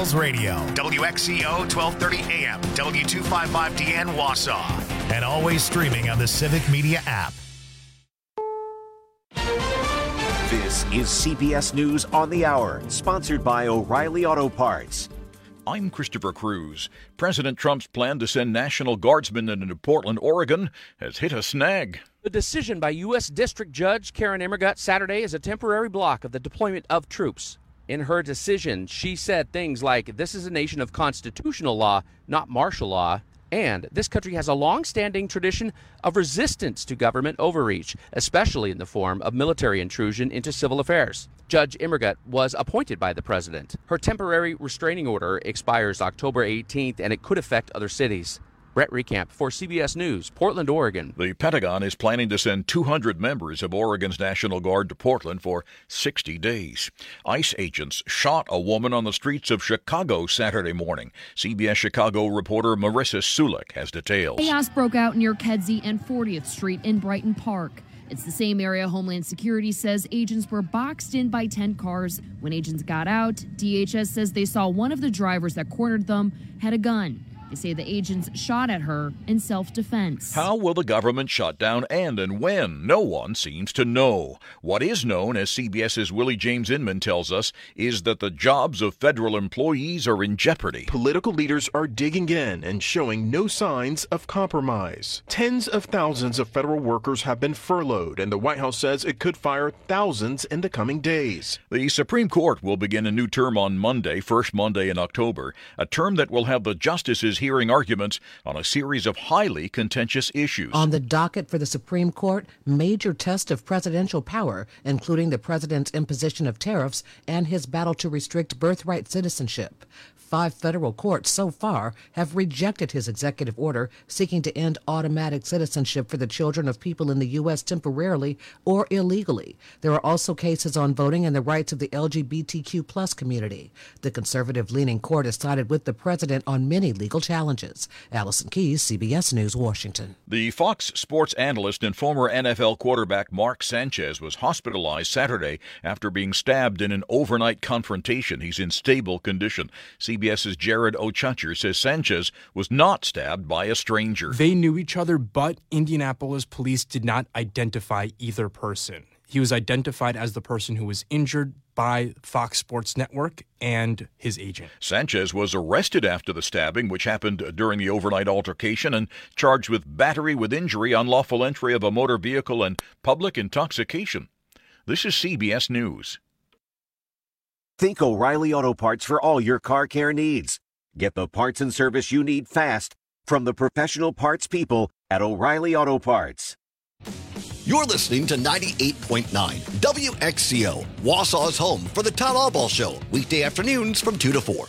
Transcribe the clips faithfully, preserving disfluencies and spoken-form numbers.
Falls Radio, W X C O twelve thirty A M, W two fifty-five D N Wausau, and always streaming on the Civic Media app. This is C B S News on the Hour, sponsored by O'Reilly Auto Parts. I'm Christopher Cruz. President Trump's plan to send National Guardsmen into Portland, Oregon has hit a snag. The decision by U S District Judge Karen Immergut Saturday is a temporary block of the deployment of troops. In her decision, she said things like, "This is a nation of constitutional law, not martial law," and "This country has a long-standing tradition of resistance to government overreach, especially in the form of military intrusion into civil affairs." Judge Immergut was appointed by the president. Her temporary restraining order expires October eighteenth, and it could affect other cities. Brett Recamp for C B S News, Portland, Oregon. The Pentagon is planning to send two hundred members of Oregon's National Guard to Portland for sixty days. ICE agents shot a woman on the streets of Chicago Saturday morning. C B S Chicago reporter Marissa Sulik has details. Chaos broke out near Kedzie and fortieth Street in Brighton Park. It's the same area Homeland Security says agents were boxed in by ten cars. When agents got out, D H S says they saw one of the drivers that cornered them had a gun. They say the agents shot at her in self-defense. How will the government shut down and and when? No one seems to know. What is known, as CBS's Willie James Inman tells us, is that the jobs of federal employees are in jeopardy. Political leaders are digging in and showing no signs of compromise. Tens of thousands of federal workers have been furloughed, and the White House says it could fire thousands in the coming days. The Supreme Court will begin a new term on Monday, first Monday in October, a term that will have the justices hearing arguments on a series of highly contentious issues. On the docket for the Supreme Court, major test of presidential power, including the president's imposition of tariffs and his battle to restrict birthright citizenship. Five federal courts so far have rejected his executive order seeking to end automatic citizenship for the children of people in the U S temporarily or illegally. There are also cases on voting and the rights of the L G B T Q plus community. The conservative-leaning court has sided with the president on many legal challenges. Allison Keyes, C B S News, Washington. The Fox Sports analyst and former N F L quarterback Mark Sanchez was hospitalized Saturday after being stabbed in an overnight confrontation. He's in stable condition. CBS's Jared O'Chuncher says Sanchez was not stabbed by a stranger. They knew each other, but Indianapolis police did not identify either person. He was identified as the person who was injured by Fox Sports Network and his agent. Sanchez was arrested after the stabbing, which happened during the overnight altercation, and charged with battery with injury, unlawful entry of a motor vehicle, and public intoxication. This is C B S News. Think O'Reilly Auto Parts for all your car care needs. Get the parts and service you need fast from the professional parts people at O'Reilly Auto Parts. You're listening to ninety-eight point nine W X C O, Wausau's home for the Todd Albaugh Show, weekday afternoons from two to four.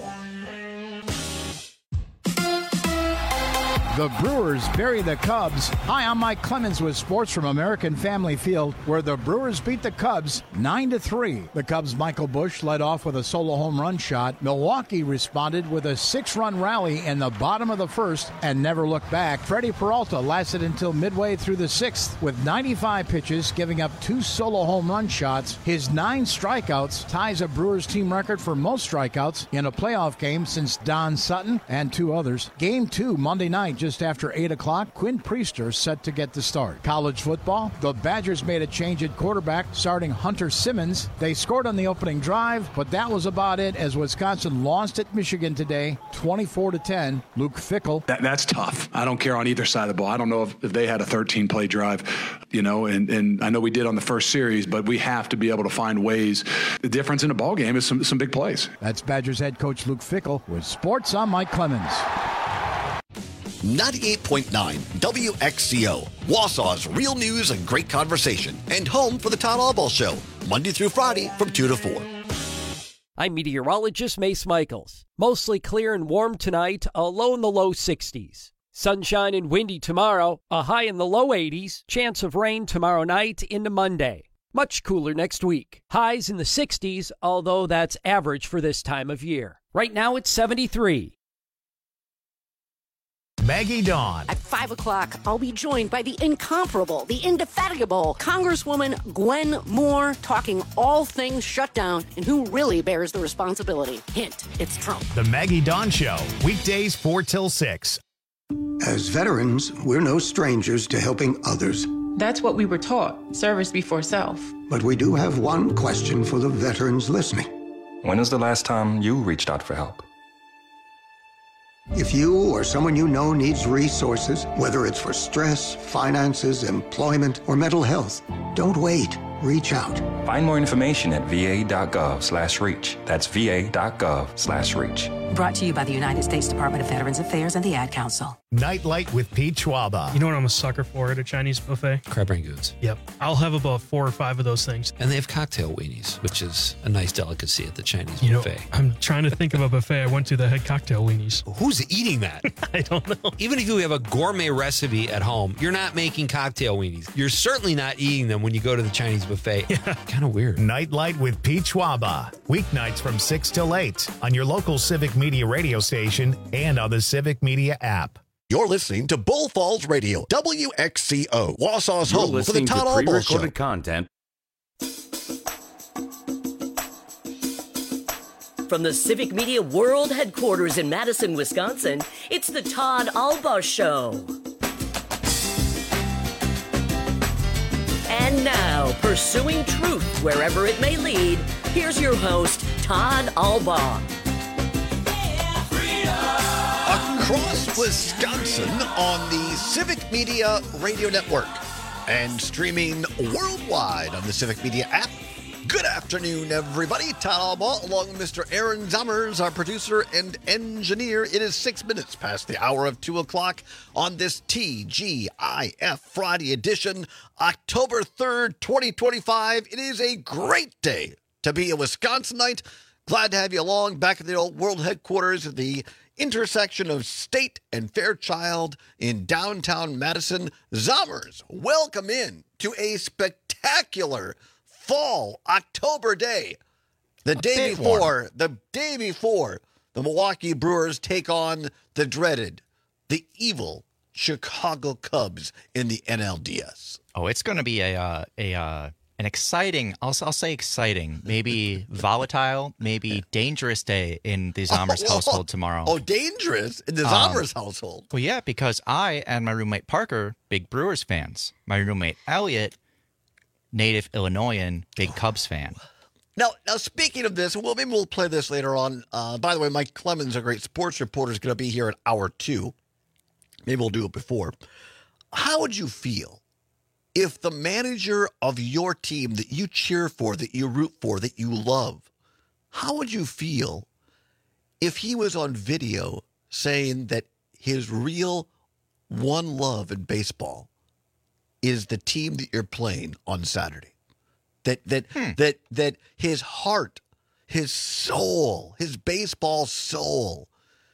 The Brewers bury the Cubs. Hi, I'm Mike Clemens with sports from American Family Field, where the Brewers beat the Cubs nine to three. The Cubs' Michael Busch led off with a solo home run shot. Milwaukee responded with a six-run rally in the bottom of the first and never looked back. Freddie Peralta lasted until midway through the sixth with ninety-five pitches, giving up two solo home run shots. His nine strikeouts ties a Brewers team record for most strikeouts in a playoff game since Don Sutton and two others. Game two, Monday night, just after eight o'clock, Quinn Priester set to get the start. College football, the Badgers made a change at quarterback, starting Hunter Simmons. They scored on the opening drive, but that was about it as Wisconsin lost at Michigan today, twenty-four to ten. Luke Fickell. That, that's tough. I don't care on either side of the ball. I don't know if, if they had a thirteen-play drive, you know, and, and I know we did on the first series, but we have to be able to find ways. The difference in a ball game is some, some big plays. That's Badgers head coach Luke Fickell with sports. I'm Mike Clemens. ninety-eight point nine W X C O, Wausau's real news and great conversation, and home for the Todd Albaugh Show, Monday through Friday from two to four. I'm meteorologist Mace Michaels. Mostly clear and warm tonight, a low in the low sixties. Sunshine and windy tomorrow, a high in the low eighties. Chance of rain tomorrow night into Monday. Much cooler next week. Highs in the sixties, although that's average for this time of year. Right now it's seventy-three. Maggie Dawn. At five o'clock, I'll be joined by the incomparable, the indefatigable Congresswoman Gwen Moore, talking all things shutdown and who really bears the responsibility. Hint, it's Trump. The Maggie Dawn Show, weekdays four till six. As veterans, we're no strangers to helping others. That's what we were taught, service before self. But we do have one question for the veterans listening. When was the last time you reached out for help? If you or someone you know needs resources, whether it's for stress, finances, employment, or mental health, don't wait. Reach out. Find more information at va.gov slash reach. That's va.gov slash reach. Brought to you by the United States Department of Veterans Affairs and the Ad Council. Nightlight with Pete Schwaba. You know what I'm a sucker for at a Chinese buffet? Crab rangoons. Yep. I'll have about four or five of those things. And they have cocktail weenies, which is a nice delicacy at the Chinese you buffet. Know, I'm trying to think of a buffet I went to that had cocktail weenies. Who's eating that? I don't know. Even if you have a gourmet recipe at home, you're not making cocktail weenies. You're certainly not eating them when you go to the Chinese buffet. Yeah. Kind of weird. Nightlight with Pete Schwaba. Weeknights from six till eight on your local Civic Media radio station and on the Civic Media app. You're listening to Bull Falls Radio, W X C O, Wausau's You're home for the Todd Albaugh Show. Pre-recorded content. From the Civic Media World Headquarters in Madison, Wisconsin, it's the Todd Albaugh Show. And now, pursuing truth wherever it may lead, here's your host, Todd Albaugh. Across Wisconsin on the Civic Media Radio Network and streaming worldwide on the Civic Media app. Good afternoon, everybody. Todd Albaugh, along with Mister Aaron Zommers, our producer and engineer. It is six minutes past the hour of two o'clock on this T G I F Friday edition, October third, twenty twenty-five. It is a great day to be a Wisconsinite. Glad to have you along back at the old world headquarters at the intersection of State and Fairchild in downtown Madison. Zommers, welcome in to a spectacular fall October day. The A day bit before, warm. the day before the Milwaukee Brewers take on the dreaded, the evil Chicago Cubs in the N L D S. Oh, it's going to be a uh, a uh, an exciting, I'll, I'll say exciting, maybe volatile, maybe dangerous day in the Zommers Oh, household tomorrow. Oh, dangerous in the Um, Zommers household. Well, yeah, because I and my roommate Parker, big Brewers fans. My roommate Elliot, native Illinoisan, big Cubs fan. Now, now speaking of this, well, maybe we'll play this later on. Uh, by the way, Mike Clemens, a great sports reporter, is going to be here at hour two. Maybe we'll do it before. How would you feel if the manager of your team that you cheer for, that you root for, that you love, how would you feel if he was on video saying that his real one love in baseball is the team that you're playing on Saturday? That that hmm. that that his heart, his soul, his baseball soul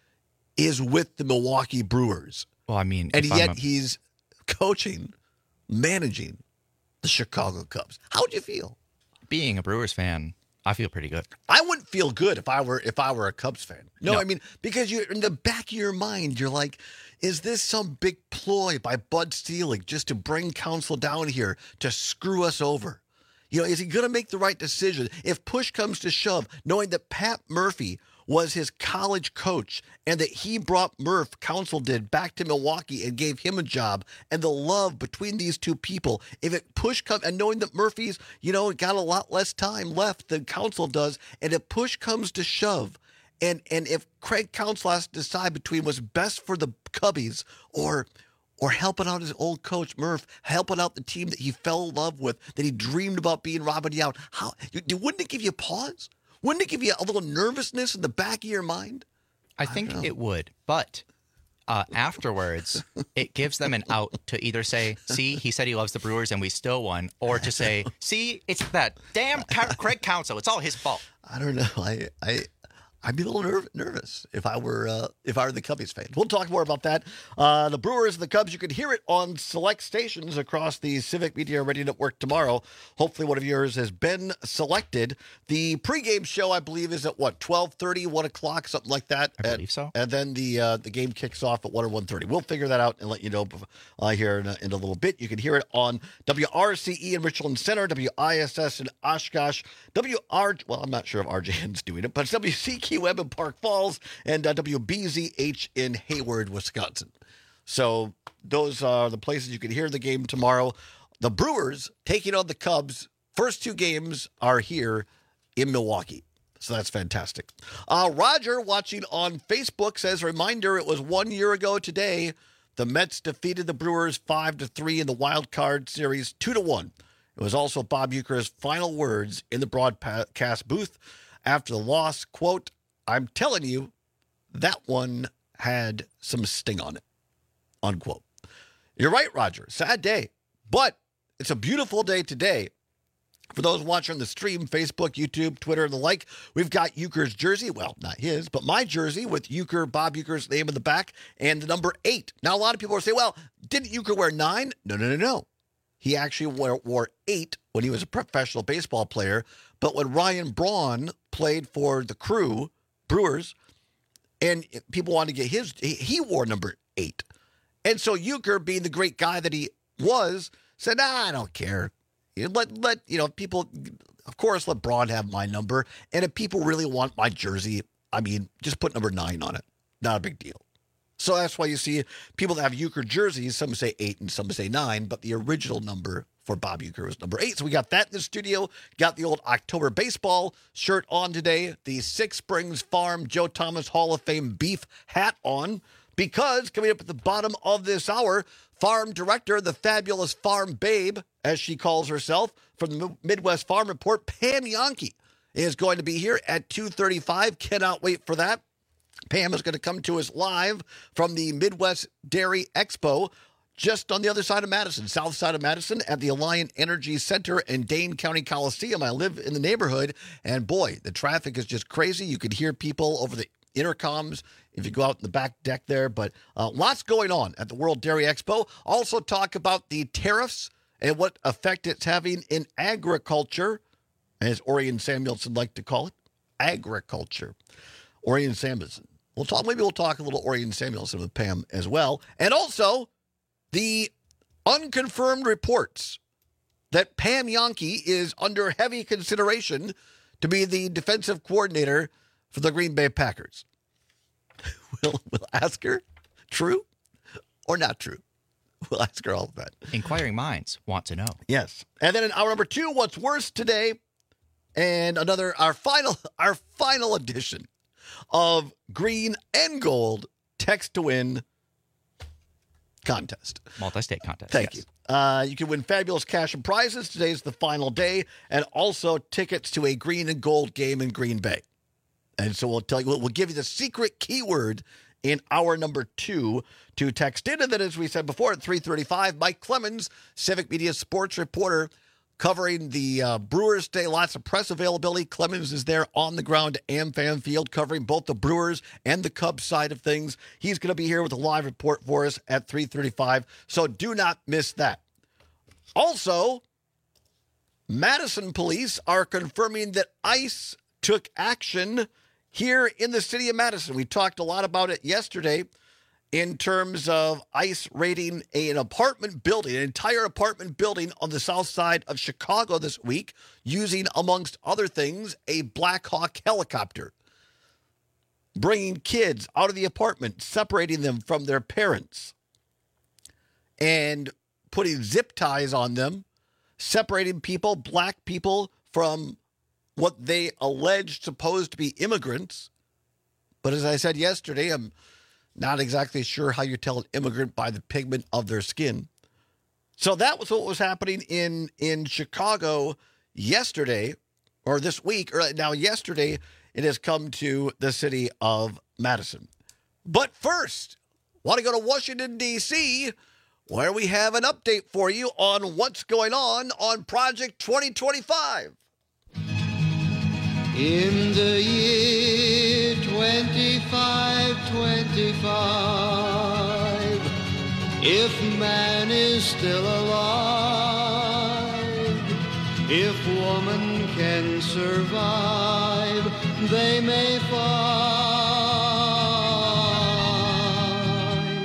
is with the Milwaukee Brewers. Well, I mean, and if yet I'm a- he's coaching, managing the Chicago Cubs. How would you feel? Being a Brewers fan, I feel pretty good. I wouldn't feel good if I were if I were a Cubs fan. No, No. I mean, because you in the back of your mind, you're like, is this some big ploy by Bud Selig just to bring Counsell down here to screw us over? You know, is he going to make the right decision? If push comes to shove, knowing that Pat Murphy was his college coach and that he brought Murph, Counsell did, back to Milwaukee and gave him a job, and the love between these two people, if it push comes, and knowing that Murphy's, you know, got a lot less time left than Counsell does, and if push comes to shove, and and if Craig Counsell has to decide between what's best for the Cubbies or or helping out his old coach Murph, helping out the team that he fell in love with, that he dreamed about being Robin Yount, how you, wouldn't it give you pause? Wouldn't it give you a little nervousness in the back of your mind? I think it would, but uh, afterwards, it gives them an out to either say, see, he said he loves the Brewers and we still won, or to say, see, it's that damn Ca- Craig Counsell. It's all his fault. I don't know. I I I'd be a little nerv- nervous if I were uh, if I were the Cubbies fans. We'll talk more about that. Uh, the Brewers and the Cubs, you can hear it on select stations across the Civic Media Radio Network tomorrow. Hopefully one of yours has been selected. The pregame show, I believe, is at, what, twelve thirty, one o'clock, something like that? I at, believe so. And then the uh, the game kicks off at one or one thirty. We'll figure that out and let you know uh, here in a, in a little bit. You can hear it on W R C E in Richland Center, W I S S in Oshkosh, W R, well, I'm not sure if R J N's doing it, but it's W C Q M in Park Falls, and uh, W B Z H in Hayward, Wisconsin. So those are the places you can hear the game tomorrow. The Brewers taking on the Cubs. First two games are here in Milwaukee. So that's fantastic. Uh, Roger, watching on Facebook, says, reminder, it was one year ago today. The Mets defeated the Brewers five to three in the wild card series, two to one. It was also Bob Uecker's final words in the broadcast booth after the loss, quote, I'm telling you, that one had some sting on it, unquote. You're right, Roger. Sad day, but it's a beautiful day today. For those watching the stream, Facebook, YouTube, Twitter, and the like, we've got Uecker's jersey. Well, not his, but my jersey with Uecker, Bob Uecker's name in the back and the number eight. Now, a lot of people are saying, well, didn't Uecker wear nine? No, no, no, no. He actually wore, wore eight when he was a professional baseball player. But when Ryan Braun played for the Crew, Brewers, and people wanted to get his, he, he wore number eight. And so Uecker, being the great guy that he was, said, nah, I don't care. Let, let, you know, people, of course, let Braun have my number. And if people really want my jersey, I mean, just put number nine on it. Not a big deal. So that's why you see people that have Uecker jerseys, some say eight and some say nine, but the original number for Bob Uecker was number eight. So we got that in the studio. Got the old October baseball shirt on today. The Six Springs Farm Joe Thomas Hall of Fame beef hat on. Because coming up at the bottom of this hour, farm director, the fabulous farm babe, as she calls herself, from the Midwest Farm Report, Pam Jahnke, is going to be here at two thirty-five. Cannot wait for that. Pam is going to come to us live from the Midwest Dairy Expo just on the other side of Madison, south side of Madison at the Alliant Energy Center in Dane County Coliseum. I live in the neighborhood, and boy, the traffic is just crazy. You could hear people over the intercoms if you go out in the back deck there, but uh, lots going on at the World Dairy Expo. Also talk about the tariffs and what effect it's having in agriculture, as Orion Samuelson liked to call it, agriculture. Orion Samuelson. We'll talk. Maybe we'll talk a little Orion Samuelson with Pam as well, and also the unconfirmed reports that Pam Jahnke is under heavy consideration to be the defensive coordinator for the Green Bay Packers. We'll, we'll ask her, true or not true? We'll ask her all of that. Inquiring minds want to know. Yes. And then in hour number two, what's worse today, and another, our final, our final edition of Green and Gold Text to Win contest. Multi-state contest. Thank yes. you. Uh, you can win fabulous cash and prizes. Today's the final day, and also tickets to a Green and Gold game in Green Bay. And so we'll tell you, we'll give you the secret keyword in hour number two to text in. And then, as we said before, at three thirty-five, Mike Clemens, Civic Media sports reporter, covering the uh, Brewers today. Lots of press availability. Clemens is there on the ground at AmFam Field, covering both the Brewers and the Cubs side of things. He's going to be here with a live report for us at three thirty-five, so do not miss that. Also, Madison police are confirming that ICE took action here in the city of Madison. We talked a lot about it yesterday in terms of ICE raiding an apartment building, an entire apartment building on the south side of Chicago this week, using, amongst other things, a Black Hawk helicopter, bringing kids out of the apartment, separating them from their parents, and putting zip ties on them, separating people, black people, from what they alleged supposed to be immigrants. But as I said yesterday, I'm not exactly sure how you tell an immigrant by the pigment of their skin. So that was what was happening in, in Chicago yesterday, or this week, or now yesterday, it has come to the city of Madison. But first, want to go to Washington, D C, where we have an update for you on what's going on on Project twenty twenty-five. In the year twenty-five. If man is still alive, if woman can survive, they may find.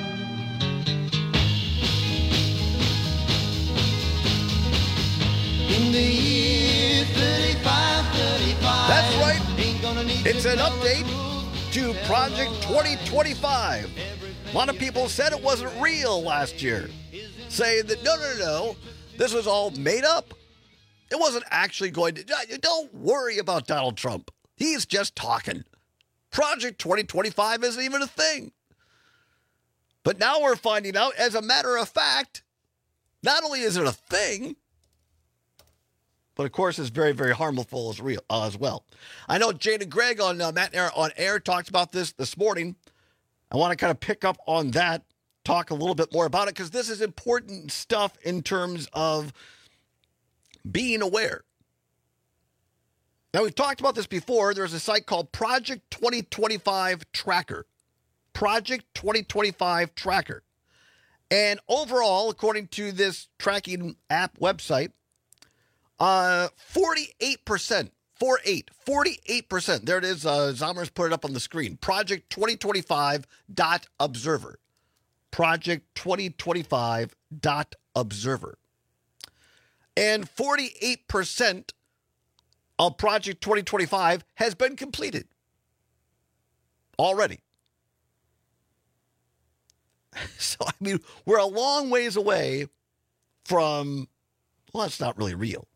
In the year thirty-five thirty-five. That's right. It's an update to Project twenty twenty-five. A lot of people said it wasn't real last year, saying that no, no, no, no, this was all made up. It wasn't actually going to. Don't worry about Donald Trump. He's just talking. Project twenty twenty-five isn't even a thing. But now we're finding out, as a matter of fact, not only is it a thing, but of course it's very, very harmful as real uh, as well. I know Jane and Greg on uh, Matt and Air on Air talked about this this morning. I want to kind of pick up on that, talk a little bit more about it, because this is important stuff in terms of being aware. Now, we've talked about this before. There's a site called Project twenty twenty-five Tracker. Project twenty twenty-five Tracker. And overall, according to this tracking app website, uh, forty-eight percent, forty-eight, forty-eight percent. There it is. Uh, Zomer's put it up on the screen. Project twenty twenty-five dot observer. Project twenty twenty-five dot observer. And forty-eight percent of Project twenty twenty-five has been completed already. So, I mean, we're a long ways away from, well, it's not really real.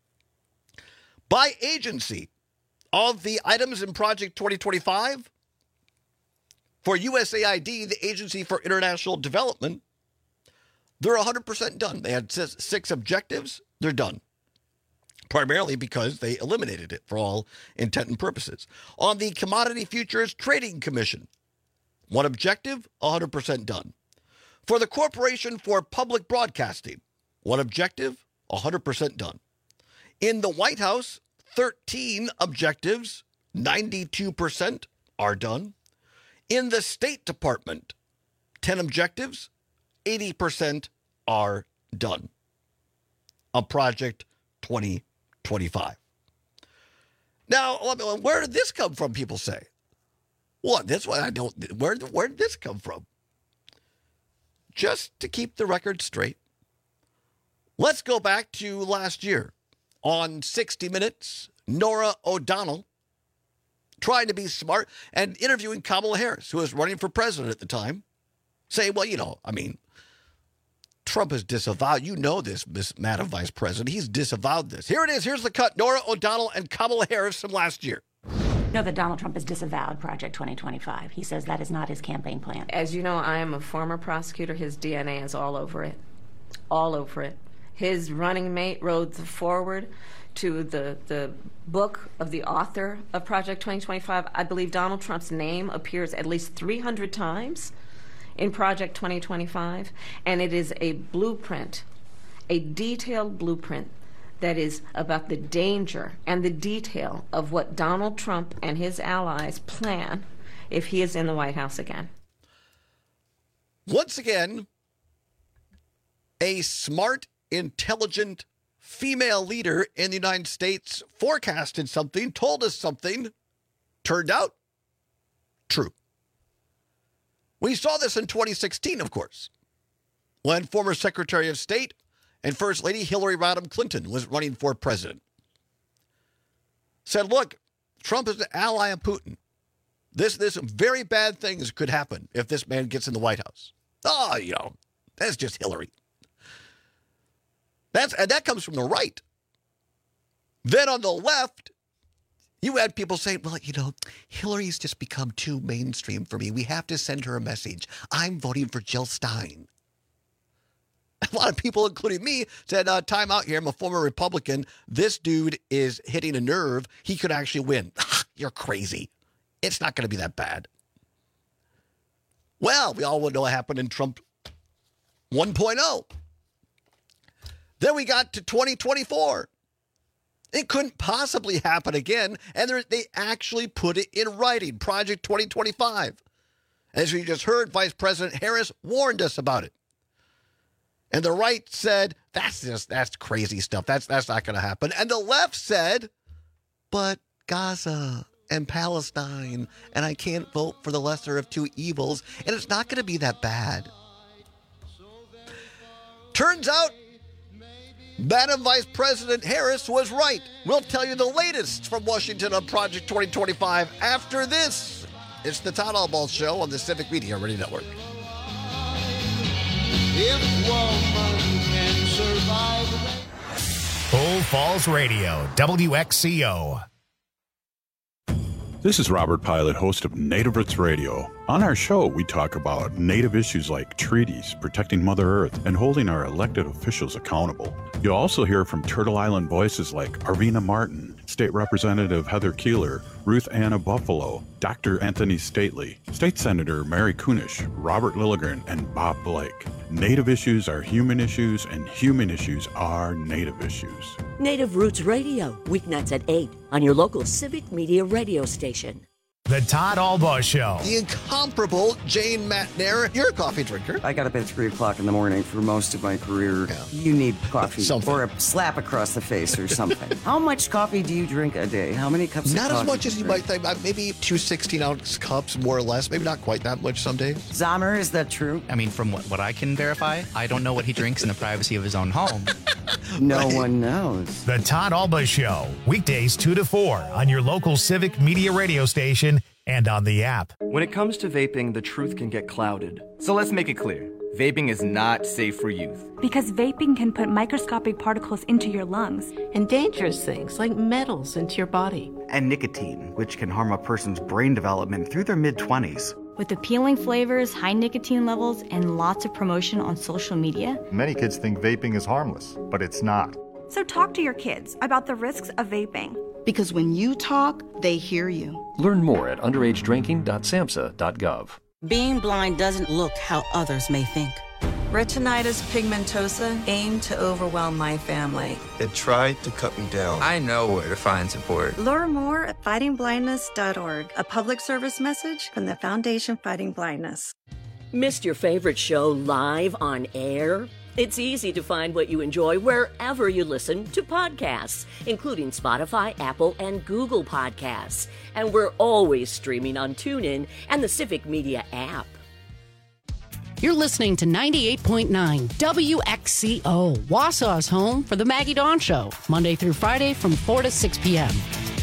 By agency, of the items in Project twenty twenty-five, for U S A I D, the Agency for International Development, they're one hundred percent done. They had six objectives. They're done. Primarily because they eliminated it for all intent and purposes. On the Commodity Futures Trading Commission, one objective, one hundred percent done. For the Corporation for Public Broadcasting, one objective, one hundred percent done. In the White House, thirteen objectives, ninety-two percent are done. In the State Department, ten objectives, eighty percent are done. On Project twenty twenty-five. Now, where did this come from, people say? What? That's why I don't. Where, where did this come from? Just to keep the record straight, let's go back to last year. On sixty minutes, Norah O'Donnell, trying to be smart and interviewing Kamala Harris, who was running for president at the time, saying, well, you know, I mean, Trump has disavowed. You know this, Miss Madam Vice President. He's disavowed this. Here it is. Here's the cut. Norah O'Donnell and Kamala Harris from last year. No, that Donald Trump has disavowed Project twenty twenty-five. He says that is not his campaign plan. As you know, I am a former prosecutor. His D N A is all over it. All over it. His running mate wrote the foreword to the, the book of the author of Project twenty twenty-five. I believe Donald Trump's name appears at least three hundred times in Project twenty twenty-five, and it is a blueprint, a detailed blueprint that is about the danger and the detail of what Donald Trump and his allies plan if he is in the White House again. Once again, a smart, intelligent female leader in the United States forecasted something, told us something, turned out true. We saw this in twenty sixteen, of course, when former Secretary of State and First Lady Hillary Rodham Clinton was running for president. Said, look, Trump is an ally of Putin. This, this very bad things could happen if this man gets in the White House. Oh, you know, that's just Hillary. That's, and that comes from the right. Then on the left, you had people saying, well, you know, Hillary's just become too mainstream for me. We have to send her a message. I'm voting for Jill Stein. A lot of people, including me, said, uh, time out here. I'm a former Republican. This dude is hitting a nerve. He could actually win. You're crazy. It's not going to be that bad. Well, we all know what happened in Trump one point oh. Then we got to twenty twenty-four. It couldn't possibly happen again, and they actually put it in writing, Project twenty twenty-five. As we just heard, Vice President Harris warned us about it. And the right said, that's just, that's crazy stuff. That's, that's not going to happen. And the left said, but Gaza and Palestine, and I can't vote for the lesser of two evils, and it's not going to be that bad. Turns out, Madam Vice President Harris was right. We'll tell you the latest from Washington on Project twenty twenty-five after this. It's the Todd Albaugh Show on the Civic Media Radio Network. If woman can survive. Full Falls Radio, W X C O. This is Robert Pilot, host of Native Roots Radio. On our show, we talk about Native issues like treaties, protecting Mother Earth, and holding our elected officials accountable. You'll also hear from Turtle Island voices like Arvina Martin, State Representative Heather Keeler, Ruth Anna Buffalo, Doctor Anthony Stately, State Senator Mary Kunish, Robert Lilligren, and Bob Blake. Native issues are human issues, and human issues are Native issues. Native Roots Radio, weeknights at eight on your local Civic Media radio station. The Todd Albaugh Show. The incomparable Jane Matnair. You're a coffee drinker. I got up at three o'clock in the morning for most of my career. Yeah. You need coffee something. Or a slap across the face or something. How much coffee do you drink a day? How many cups not of coffee? Not as much as you might think. Maybe two sixteen-ounce cups, more or less. Maybe not quite that much some days. Zamer, is that true? I mean, from what, what I can verify, I don't know what he drinks in the privacy of his own home. No right. one knows. The Todd Albaugh Show, weekdays two to four on your local Civic Media radio station and on the app. When it comes to vaping, the truth can get clouded. So let's make it clear. Vaping is not safe for youth. Because vaping can put microscopic particles into your lungs. And dangerous things like metals into your body. And nicotine, which can harm a person's brain development through their mid-twenties. With appealing flavors, high nicotine levels, and lots of promotion on social media. Many kids think vaping is harmless, but it's not. So talk to your kids about the risks of vaping. Because when you talk, they hear you. Learn more at underage drinking dot samhsa dot gov. Being blind doesn't look how others may think. Retinitis pigmentosa aimed to overwhelm my family. It tried to cut me down. I know where to find support. Learn more at fighting blindness dot org, a public service message from the Foundation Fighting Blindness. Missed your favorite show live on air? It's easy to find what you enjoy wherever you listen to podcasts, including Spotify, Apple, and Google Podcasts. And we're always streaming on TuneIn and the Civic Media app. You're listening to ninety-eight point nine W X C O, Wausau's home for the Maggie Dawn Show, Monday through Friday from four to six p.m.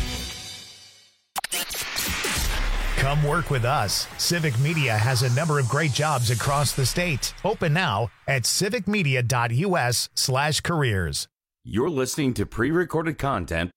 Come work with us. Civic Media has a number of great jobs across the state. Open now at civicmedia.us slash careers. You're listening to pre-recorded content.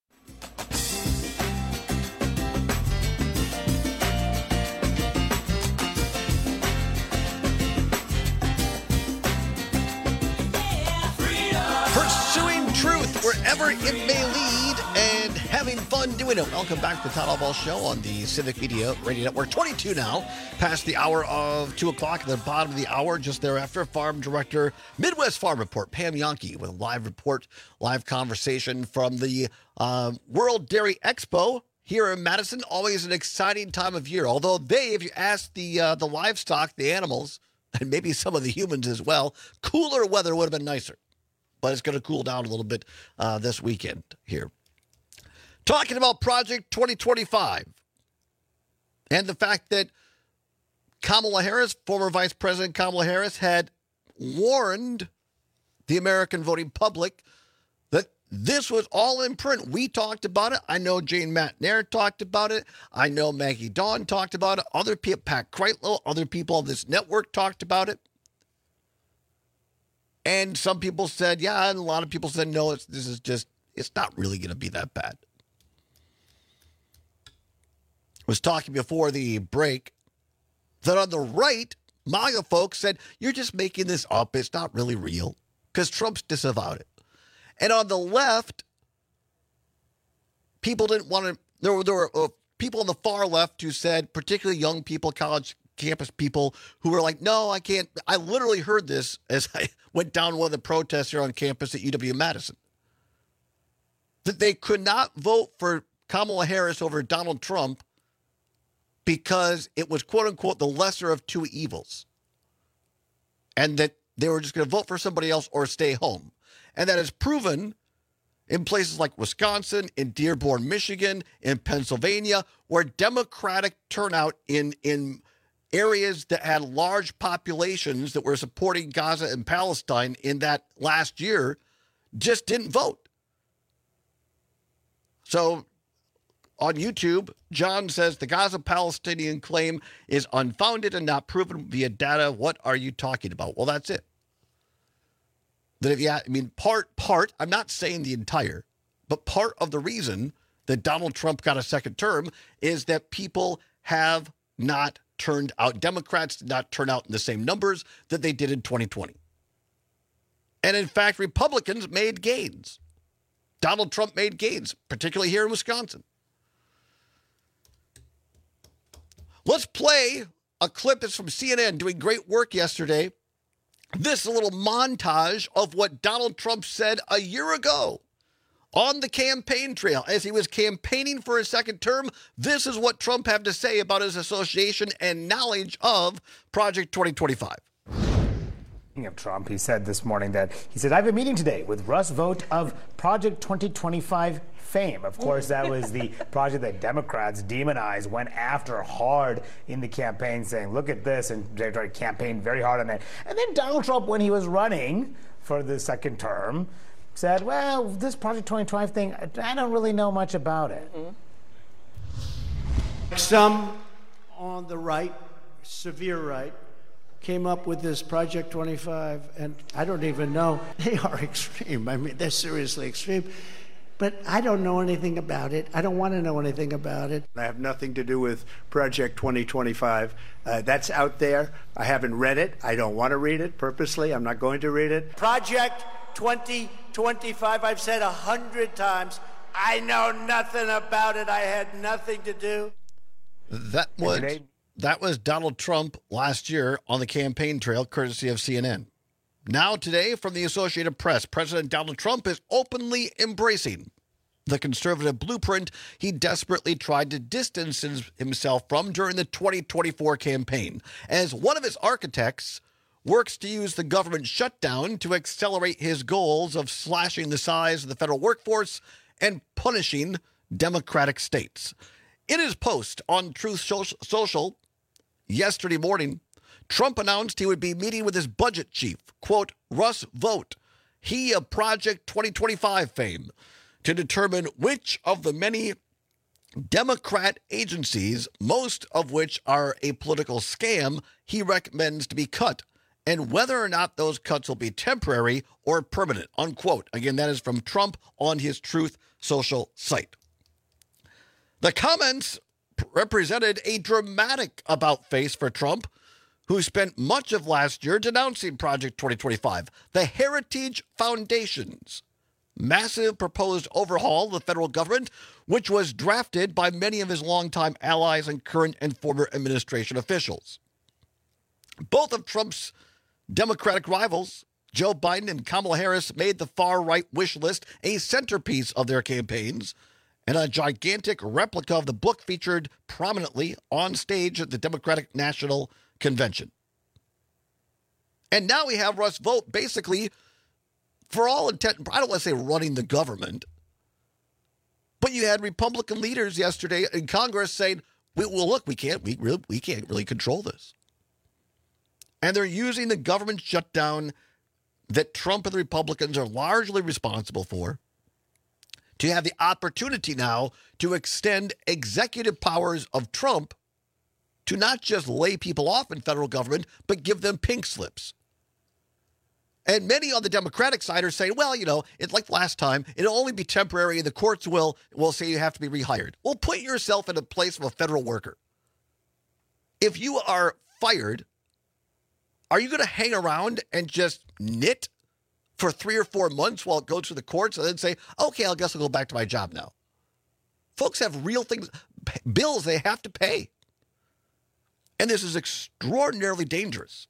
Pursuing truth wherever it may lead and having fun doing it. Welcome back to the Todd Albaugh Show on the Civic Media Radio Network. twenty-two now, past the hour of two o'clock. At the bottom of the hour, just thereafter, Farm Director, Midwest Farm Report, Pam Yonke, with a live report, live conversation from the uh, World Dairy Expo here in Madison. Always an exciting time of year. Although they, if you ask the uh, the livestock, the animals, and maybe some of the humans as well, cooler weather would have been nicer. But it's going to cool down a little bit uh, this weekend here. Talking about Project twenty twenty-five and the fact that Kamala Harris, former Vice President Kamala Harris, had warned the American voting public that this was all in print. We talked about it. I know Jane Matnair talked about it. I know Maggie Dawn talked about it. Other people, Pat Kreitlow, other people on this network talked about it. And some people said, yeah, and a lot of people said, no, it's, this is just, it's not really going to be that bad. I was talking before the break that on the right, MAGA folks said, you're just making this up. It's not really real because Trump's disavowed it. And on the left, people didn't want to, there were, there were uh, people on the far left who said, particularly young people, college campus people who were like, no, I can't. I literally heard this as I went down one of the protests here on campus at U W-Madison. That they could not vote for Kamala Harris over Donald Trump because it was, quote unquote, the lesser of two evils. And that they were just going to vote for somebody else or stay home. And that is proven in places like Wisconsin, in Dearborn, Michigan, in Pennsylvania, where Democratic turnout in, in areas that had large populations that were supporting Gaza and Palestine in that last year just didn't vote. So on YouTube, John says the Gaza-Palestinian claim is unfounded and not proven via data. What are you talking about? Well, that's it. That if you, I mean, part, part, I'm not saying the entire, but part of the reason that Donald Trump got a second term is that people have not turned out, Democrats did not turn out in the same numbers that they did in twenty twenty. And in fact, Republicans made gains. Donald Trump made gains, particularly here in Wisconsin. Let's play a clip that's from C N N doing great work yesterday. This is a little montage of what Donald Trump said a year ago on the campaign trail as he was campaigning for his second term. This is what Trump had to say about his association and knowledge of Project twenty twenty-five. Of Trump, he said this morning that he said, I have a meeting today with Russ Vought of Project twenty twenty-five fame. Of course, that was the project that Democrats demonized, went after hard in the campaign, saying, look at this, and they tried to campaign very hard on that. And then Donald Trump, when he was running for the second term, said, well, this Project twenty twenty-five thing, I don't really know much about it. Mm-hmm. Some on the right, severe right, came up with this Project twenty-five, and I don't even know. They are extreme. I mean, they're seriously extreme. But I don't know anything about it. I don't want to know anything about it. I have nothing to do with Project twenty twenty-five. Uh, that's out there. I haven't read it. I don't want to read it purposely. I'm not going to read it. Project twenty twenty-five, I've said a hundred times, I know nothing about it. I had nothing to do. That was... That was Donald Trump last year on the campaign trail, courtesy of C N N. Now today, from the Associated Press, President Donald Trump is openly embracing the conservative blueprint he desperately tried to distance himself from during the twenty twenty-four campaign, as one of his architects works to use the government shutdown to accelerate his goals of slashing the size of the federal workforce and punishing Democratic states. In his post on Truth Social yesterday morning, Trump announced he would be meeting with his budget chief, quote, Russ Vought, he of Project twenty twenty-five fame, to determine which of the many Democrat agencies, most of which are a political scam, he recommends to be cut, and whether or not those cuts will be temporary or permanent, unquote. Again, that is from Trump on his Truth Social site. The comments represented a dramatic about-face for Trump, who spent much of last year denouncing Project twenty twenty-five, the Heritage Foundation's massive proposed overhaul of the federal government, which was drafted by many of his longtime allies and current and former administration officials. Both of Trump's Democratic rivals, Joe Biden and Kamala Harris, made the far-right wish list a centerpiece of their campaigns, and a gigantic replica of the book featured prominently on stage at the Democratic National Convention. And now we have Russ Vought basically, for all intent, I don't want to say running the government, but you had Republican leaders yesterday in Congress saying, well, look, we can't, we, really, we can't really control this. And they're using the government shutdown that Trump and the Republicans are largely responsible for to have the opportunity now to extend executive powers of Trump to not just lay people off in federal government, but give them pink slips. And many on the Democratic side are saying, well, you know, it's like last time, it'll only be temporary, and the courts will, will say you have to be rehired. Well, put yourself in the place of a federal worker. If you are fired, are you going to hang around and just knit for three or four months while it goes to the courts and then say, okay, I guess I'll go back to my job now? Folks have real things, bills they have to pay. And this is extraordinarily dangerous.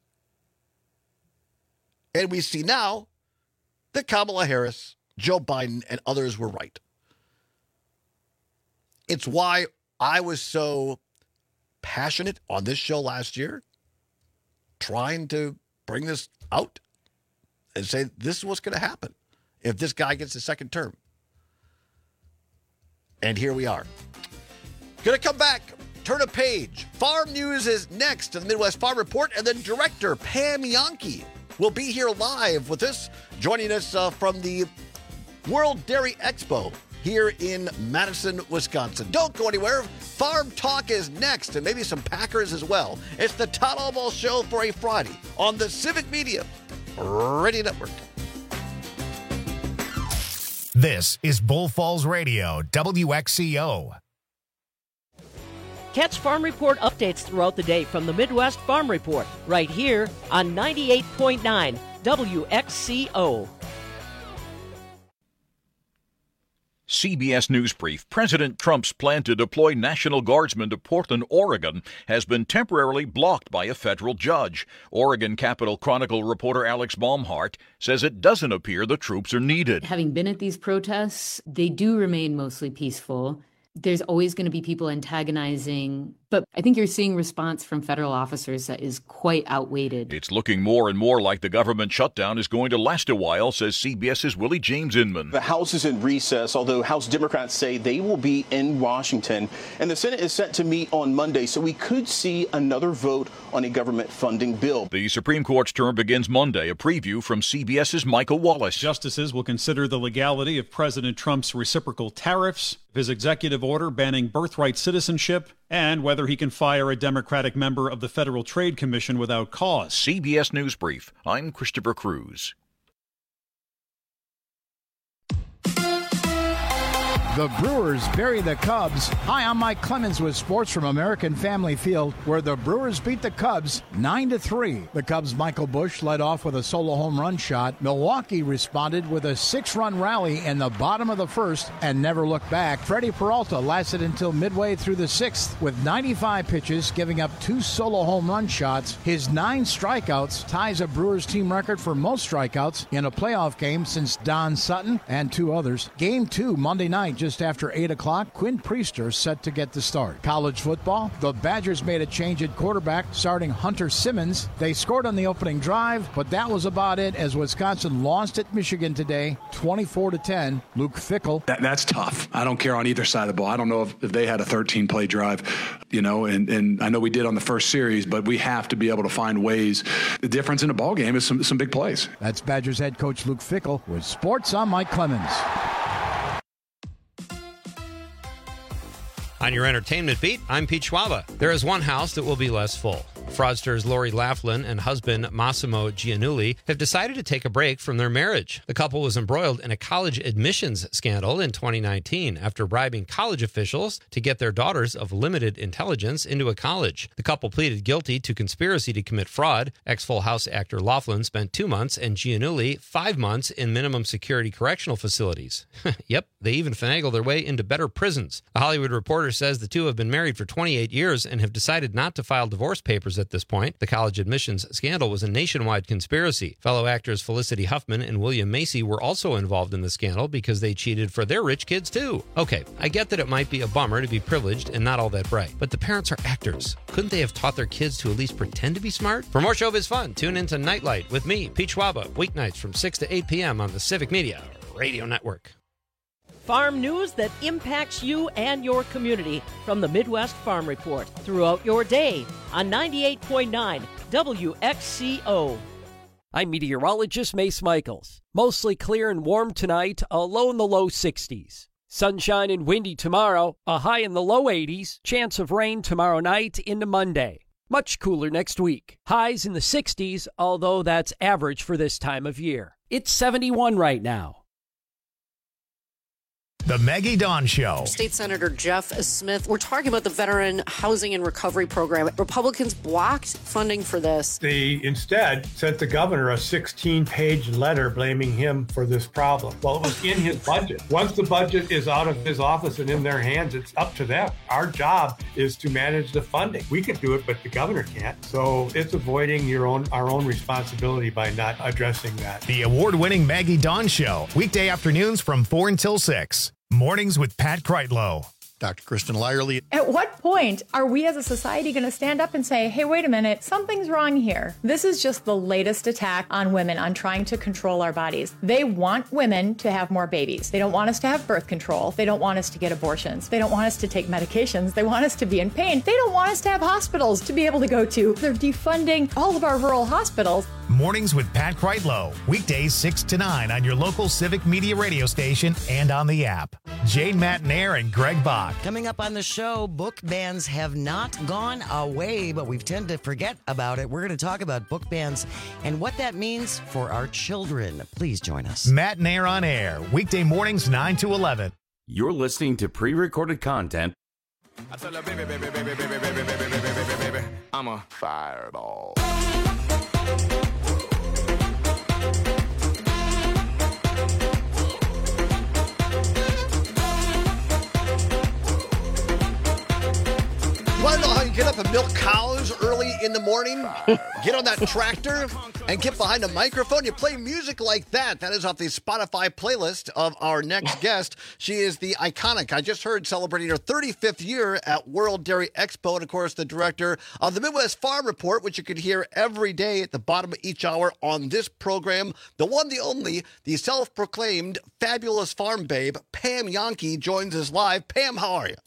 And we see now that Kamala Harris, Joe Biden, and others were right. It's why I was so passionate on this show last year, trying to bring this out and say this is what's going to happen if this guy gets a second term. And here we are. Going to come back, turn a page. Farm News is next to the Midwest Farm Report, and then director Pam Jahnke will be here live with us, joining us uh, from the World Dairy Expo here in Madison, Wisconsin. Don't go anywhere. Farm Talk is next, and maybe some Packers as well. It's the Todd Albaugh Show for a Friday on the Civic Media Radio Network. This is Bull Falls Radio, W X C O. Catch Farm Report updates throughout the day from the Midwest Farm Report, right here on ninety-eight point nine W X C O. C B S News Brief. President Trump's plan to deploy National Guardsmen to Portland, Oregon, has been temporarily blocked by a federal judge. Oregon Capitol Chronicle reporter Alex Baumhart says it doesn't appear the troops are needed. Having been at these protests, they do remain mostly peaceful. There's always going to be people antagonizing, but I think you're seeing response from federal officers that is quite outweighed. It's looking more and more like the government shutdown is going to last a while, says CBS's Willie James Inman. The House is in recess, although House Democrats say they will be in Washington. And the Senate is set to meet on Monday, so we could see another vote on a government funding bill. The Supreme Court's term begins Monday. A preview from CBS's Michael Wallace. Justices will consider the legality of President Trump's reciprocal tariffs, his executive order banning birthright citizenship, and whether he can fire a Democratic member of the Federal Trade Commission without cause. C B S News Brief. I'm Christopher Cruz. The Brewers bury the Cubs. Hi, I'm Mike Clemens with sports from American Family Field, where the Brewers beat the Cubs nine to three. The Cubs' Michael Busch led off with a solo home run shot. Milwaukee responded with a six-run rally in the bottom of the first and never looked back. Freddie Peralta lasted until midway through the sixth with ninety-five pitches, giving up two solo home run shots. His nine strikeouts ties a Brewers team record for most strikeouts in a playoff game since Don Sutton and two others. Game two, Monday night, just after eight o'clock, Quinn Priester set to get the start. College football, the Badgers made a change at quarterback, starting Hunter Simmons. They scored on the opening drive, but that was about it as Wisconsin lost at Michigan today, twenty-four to ten. Luke Fickell. That, that's tough. I don't care on either side of the ball. I don't know if, if they had a thirteen-play drive, you know, and, and I know we did on the first series, but we have to be able to find ways. The difference in a ball game is some, some big plays. That's Badgers head coach Luke Fickell with sports. I'm Mike Clemens. On your entertainment beat, I'm Pete Schwaba. There is one house that will be less full. Fraudsters Lori Laughlin and husband Massimo Giannulli have decided to take a break from their marriage. The couple was embroiled in a college admissions scandal in twenty nineteen after bribing college officials to get their daughters of limited intelligence into a college. The couple pleaded guilty to conspiracy to commit fraud. Ex-Full House actor Laughlin spent two months and Giannulli five months in minimum security correctional facilities. Yep, they even finagled their way into better prisons. The Hollywood Reporter says the two have been married for twenty-eight years and have decided not to file divorce papers at this point. The college admissions scandal was a nationwide conspiracy. Fellow actors Felicity Huffman and William Macy were also involved in the scandal because they cheated for their rich kids too. Okay, I get that it might be a bummer to be privileged and not all that bright, but the parents are actors. Couldn't they have taught their kids to at least pretend to be smart? For more Showbiz fun, tune into Nightlight with me, Pete Schwaba, weeknights from six to eight p.m. on the Civic Media Radio Network. Farm news that impacts you and your community from the Midwest Farm Report throughout your day on ninety-eight point nine W X C O. I'm meteorologist Mace Michaels. Mostly clear and warm tonight, a low in the low sixties. Sunshine and windy tomorrow, a high in the low eighties. Chance of rain tomorrow night into Monday. Much cooler next week. Highs in the sixties, although that's average for this time of year. It's seventy-one right now. The Maggie Dawn Show. State Senator Jeff Smith, we're talking about the Veteran Housing and Recovery Program. Republicans blocked funding for this. They instead sent the governor a sixteen-page letter blaming him for this problem. Well, it was in his budget. Once the budget is out of his office and in their hands, it's up to them. Our job is to manage the funding. We could do it, but the governor can't. So it's avoiding your own our own responsibility by not addressing that. The award-winning Maggie Dawn Show. Weekday afternoons from four until six. Mornings with Pat Kreitlow. Doctor Kristen Lyerly. At what point are we as a society going to stand up and say, hey, wait a minute, something's wrong here? This is just the latest attack on women on trying to control our bodies. They want women to have more babies. They don't want us to have birth control. They don't want us to get abortions. They don't want us to take medications. They want us to be in pain. They don't want us to have hospitals to be able to go to. They're defunding all of our rural hospitals. Mornings with Pat Kreitlow. Weekdays six to nine on your local Civic Media radio station and on the app. Jane Matnair and Greg Bach. Coming up on the show, book bans have not gone away, but we tend to forget about it. We're going to talk about book bans and what that means for our children. Please join us. Matnair on air. Weekday mornings nine to eleven. You're listening to pre-recorded content. I tell her, baby, baby, baby, baby, baby, baby, baby, baby, baby, I'm a fireball. Want to know how you get up and milk cows early in the morning? Get on that tractor and get behind a microphone. You play music like that. That is off the Spotify playlist of our next guest. She is the iconic, I just heard, celebrating her thirty-fifth year at World Dairy Expo. And, of course, the director of the Midwest Farm Report, which you can hear every day at the bottom of each hour on this program. The one, the only, the self-proclaimed fabulous farm babe, Pam Jahnke, joins us live. Pam, how are you?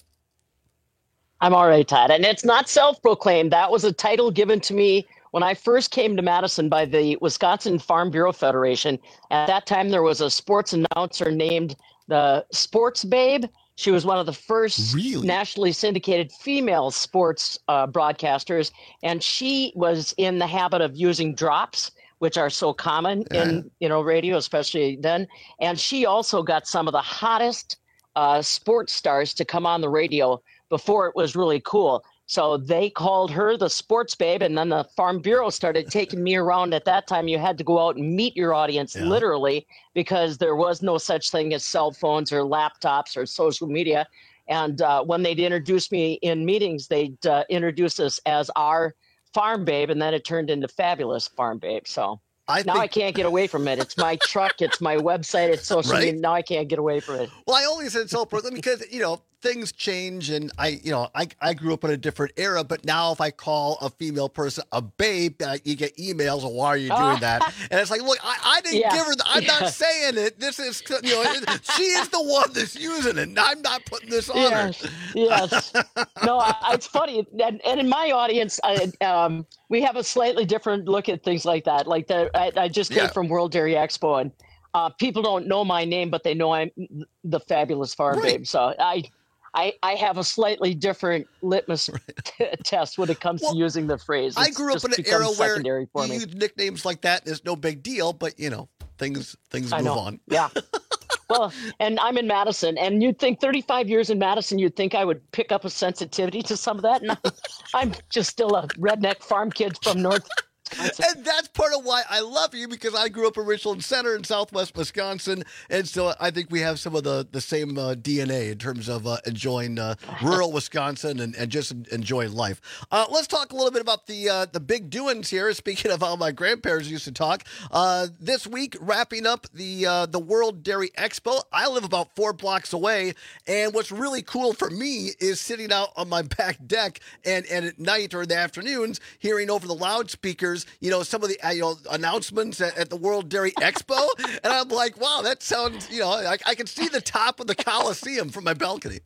I'm all right, Todd. And it's not self-proclaimed. That was a title given to me when I first came to Madison by the Wisconsin Farm Bureau Federation. At that time, there was a sports announcer named the Sports Babe. She was one of the first really? nationally syndicated female sports uh, broadcasters. And she was in the habit of using drops, which are so common yeah. in you know radio, especially then. And she also got some of the hottest uh, sports stars to come on the radio before it was really cool. So they called her the Sports Babe, and then the Farm Bureau started taking me around. At that time, you had to go out and meet your audience, yeah. literally, because there was no such thing as cell phones or laptops or social media. And uh, when they'd introduce me in meetings, they'd uh, introduce us as our Farm Babe, and then it turned into Fabulous Farm Babe. So I now think... I can't get away from it. It's my truck, it's my website, it's social right? media. Now I can't get away from it. Well, I only said self-proclaimed because, you know, things change, and I, you know, I, I grew up in a different era, but now if I call a female person a babe, uh, you get emails, well, why are you doing that? And it's like, look, I, I didn't yeah. give her, the, I'm yeah. not saying it. This is, you know, she is the one that's using it, and I'm not putting this on yes. her. Yes. No, I, it's funny. And, and in my audience, I, um, we have a slightly different look at things like that. Like the, I, I just came yeah. from World Dairy Expo, and uh, people don't know my name, but they know I'm the Fabulous Farm right. Babe. So I, I, I have a slightly different litmus right. t- test when it comes well, to using the phrase. It's I grew up in an era where you use nicknames like that, and it's no big deal, but, you know, things things I move know. on. Yeah. Well, and I'm in Madison, and you'd think thirty-five years in Madison, you'd think I would pick up a sensitivity to some of that. And I'm just still a redneck farm kid from North And that's part of why I love you, because I grew up in Richland Center in Southwest Wisconsin, and so I think we have some of the, the same uh, D N A in terms of uh, enjoying uh, rural Wisconsin and, and just enjoying life. Uh, let's talk a little bit about the uh, the big doings here. Speaking of how my grandparents used to talk, uh, this week wrapping up the uh, the World Dairy Expo. I live about four blocks away, and what's really cool for me is sitting out on my back deck and, and at night or in the afternoons hearing over the loudspeakers, you know, some of the uh, you know announcements at, at the World Dairy Expo, and I'm like, wow, that sounds, you know, I, I can see the top of the Coliseum from my balcony.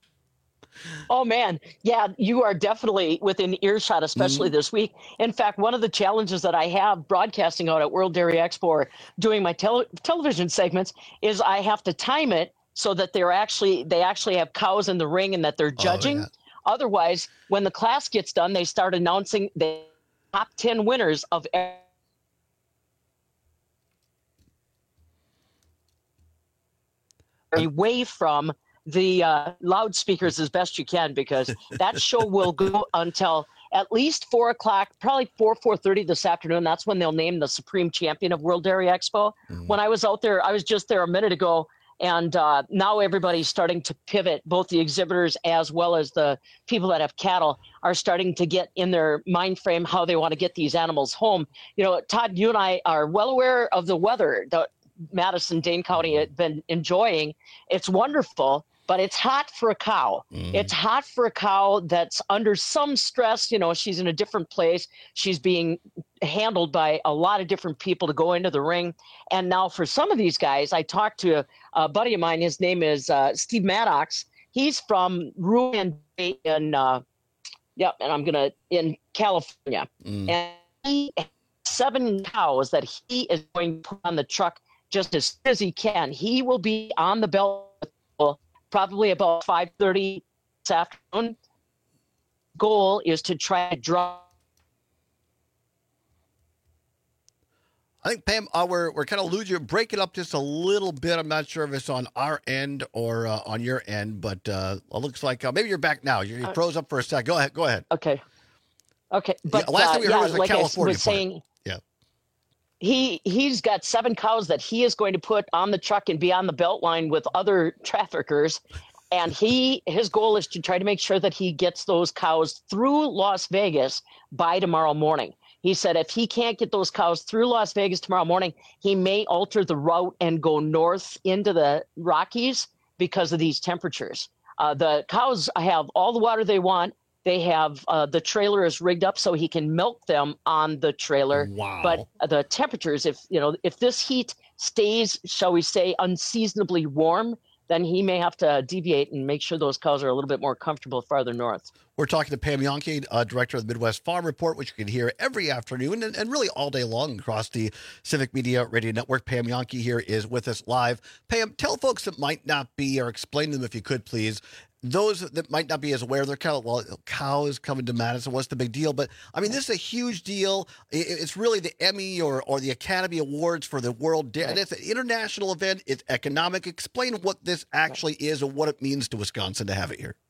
Oh, man. Yeah, you are definitely within earshot, especially mm-hmm. this week. In fact, one of the challenges that I have broadcasting out at World Dairy Expo or doing my tele- television segments is I have to time it so that they're actually they actually have cows in the ring and that they're judging. Oh, yeah. Otherwise, when the class gets done, they start announcing the top ten winners of every away from the uh, loudspeakers as best you can, because that show will go until at least four o'clock, probably four, four thirty this afternoon. That's when they'll name the supreme champion of World Dairy Expo. Mm-hmm. When I was out there, I was just there a minute ago, and uh, now everybody's starting to pivot. Both the exhibitors as well as the people that have cattle are starting to get in their mind frame how they want to get these animals home. You know, Todd, you and I are well aware of the weather that Madison, Dane County had been enjoying. It's wonderful. but it's hot for a cow. Mm. It's hot for a cow that's under some stress. You know, she's in a different place. She's being handled by a lot of different people to go into the ring. And now for some of these guys, I talked to a, a buddy of mine. His name is uh, Steve Maddox. He's from Ruan in, uh, yep, and I'm going to, in California. Mm. And he has seven cows that he is going to put on the truck just as soon as he can. He will be on the belt probably about five thirty this afternoon. Goal is to try to draw. I think, Pam, uh, we're, we're kind of losing you. Break it up just a little bit. I'm not sure if it's on our end or uh, on your end, but uh, it looks like uh, maybe you're back now. You uh, froze up for a sec. Go ahead. Go ahead. Okay. Okay. But yeah, last uh, time we yeah, heard was the like California I was saying, yeah. He, he's got seven cows that he is going to put on the truck and be on the belt line with other traffickers. And he his goal is to try to make sure that he gets those cows through Las Vegas by tomorrow morning. He said if he can't get those cows through Las Vegas tomorrow morning, he may alter the route and go north into the Rockies because of these temperatures. Uh, the cows have all the water they want. They have uh, the trailer is rigged up so he can milk them on the trailer. Wow. But the temperatures, if you know, if this heat stays, shall we say, unseasonably warm, then he may have to deviate and make sure those cows are a little bit more comfortable farther north. We're talking to Pam Jahnke, uh, director of the Midwest Farm Report, which you can hear every afternoon and, and really all day long across the Civic Media Radio Network. Pam Jahnke here is with us live. Pam, tell folks that might not be, or explain them if you could, please, those that might not be as aware, they're kind of, well, cows coming to Madison, what's the big deal? But, I mean, this is a huge deal. It's really the Emmy or, or the Academy Awards for the World Dairy. Right. It's an international event. It's economic. Explain what this actually right. is and what it means to Wisconsin to have it here.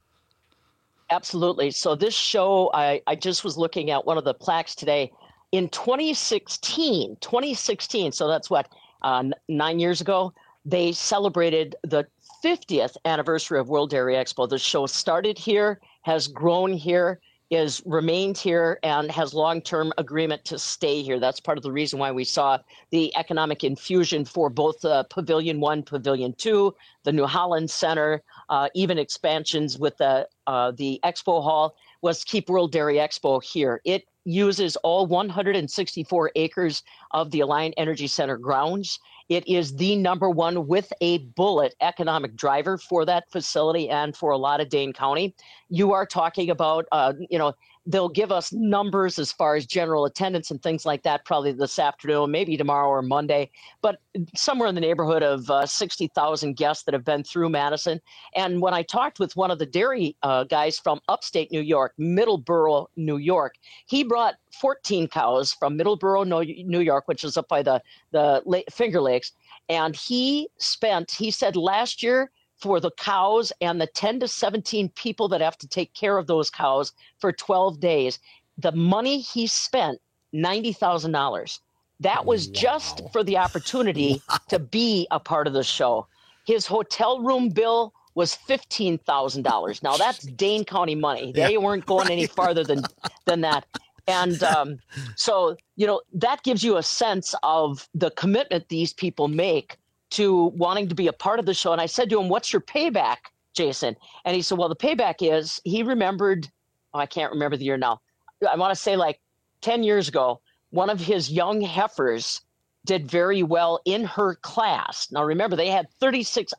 Absolutely. So this show, I, I just was looking at one of the plaques today. In twenty sixteen, twenty sixteen, so that's what, uh, nine years ago, they celebrated the fiftieth anniversary of World Dairy Expo. The show started here, has grown here, is remained here, and has long-term agreement to stay here. That's part of the reason why we saw the economic infusion for both uh, Pavilion One, Pavilion Two, the New Holland Center, uh, even expansions with the uh, the Expo Hall, was keep World Dairy Expo here. It uses all one hundred sixty-four acres of the Alliant Energy Center grounds. It is the number one with a bullet economic driver for that facility and for a lot of Dane County. You are talking about, uh, you know, they'll give us numbers as far as general attendance and things like that probably this afternoon, maybe tomorrow or Monday, but somewhere in the neighborhood of uh, sixty thousand guests that have been through Madison. And when I talked with one of the dairy uh, guys from upstate New York, Middleborough, New York, he brought fourteen cows from Middleborough, New York, which is up by the, the Finger Lakes. And he spent, he said last year, for the cows and the ten to seventeen people that have to take care of those cows for twelve days, the money he spent, ninety thousand dollars. That was wow. just for the opportunity wow. to be a part of the show. His hotel room bill was fifteen thousand dollars. Now that's Dane County money. They yeah, weren't going right. any farther than, than that. And um, so, you know, that gives you a sense of the commitment these people make to wanting to be a part of the show. And I said to him, what's your payback, Jason? And he said, well, the payback is he remembered, oh, I can't remember the year now. I want to say like ten years ago, one of his young heifers did very well in her class. Now, remember, they had thirty-six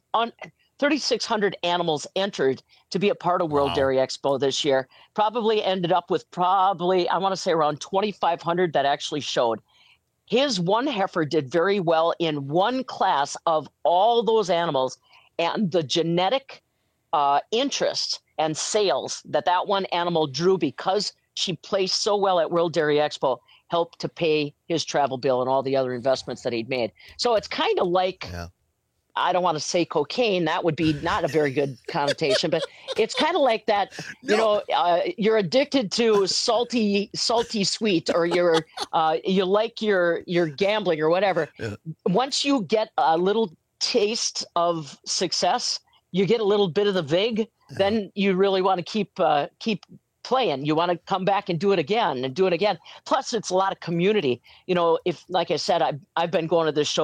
hundred animals entered to be a part of World wow. Dairy Expo this year. Probably ended up with probably, I want to say around twenty-five hundred that actually showed. His one heifer did very well in one class of all those animals, and the genetic uh, interest and sales that that one animal drew because she placed so well at World Dairy Expo helped to pay his travel bill and all the other investments that he'd made. So it's kind of like, yeah. I don't want to say cocaine. That would be not a very good connotation, but it's kind of like that, you no. know, uh, you're addicted to salty, salty sweet, or you're, uh, you like your, your gambling or whatever. Yeah. Once you get a little taste of success, you get a little bit of the vig, yeah. then you really want to keep, uh, keep playing. You want to come back and do it again and do it again. Plus it's a lot of community. You know, if, like I said, I've, I've been going to this show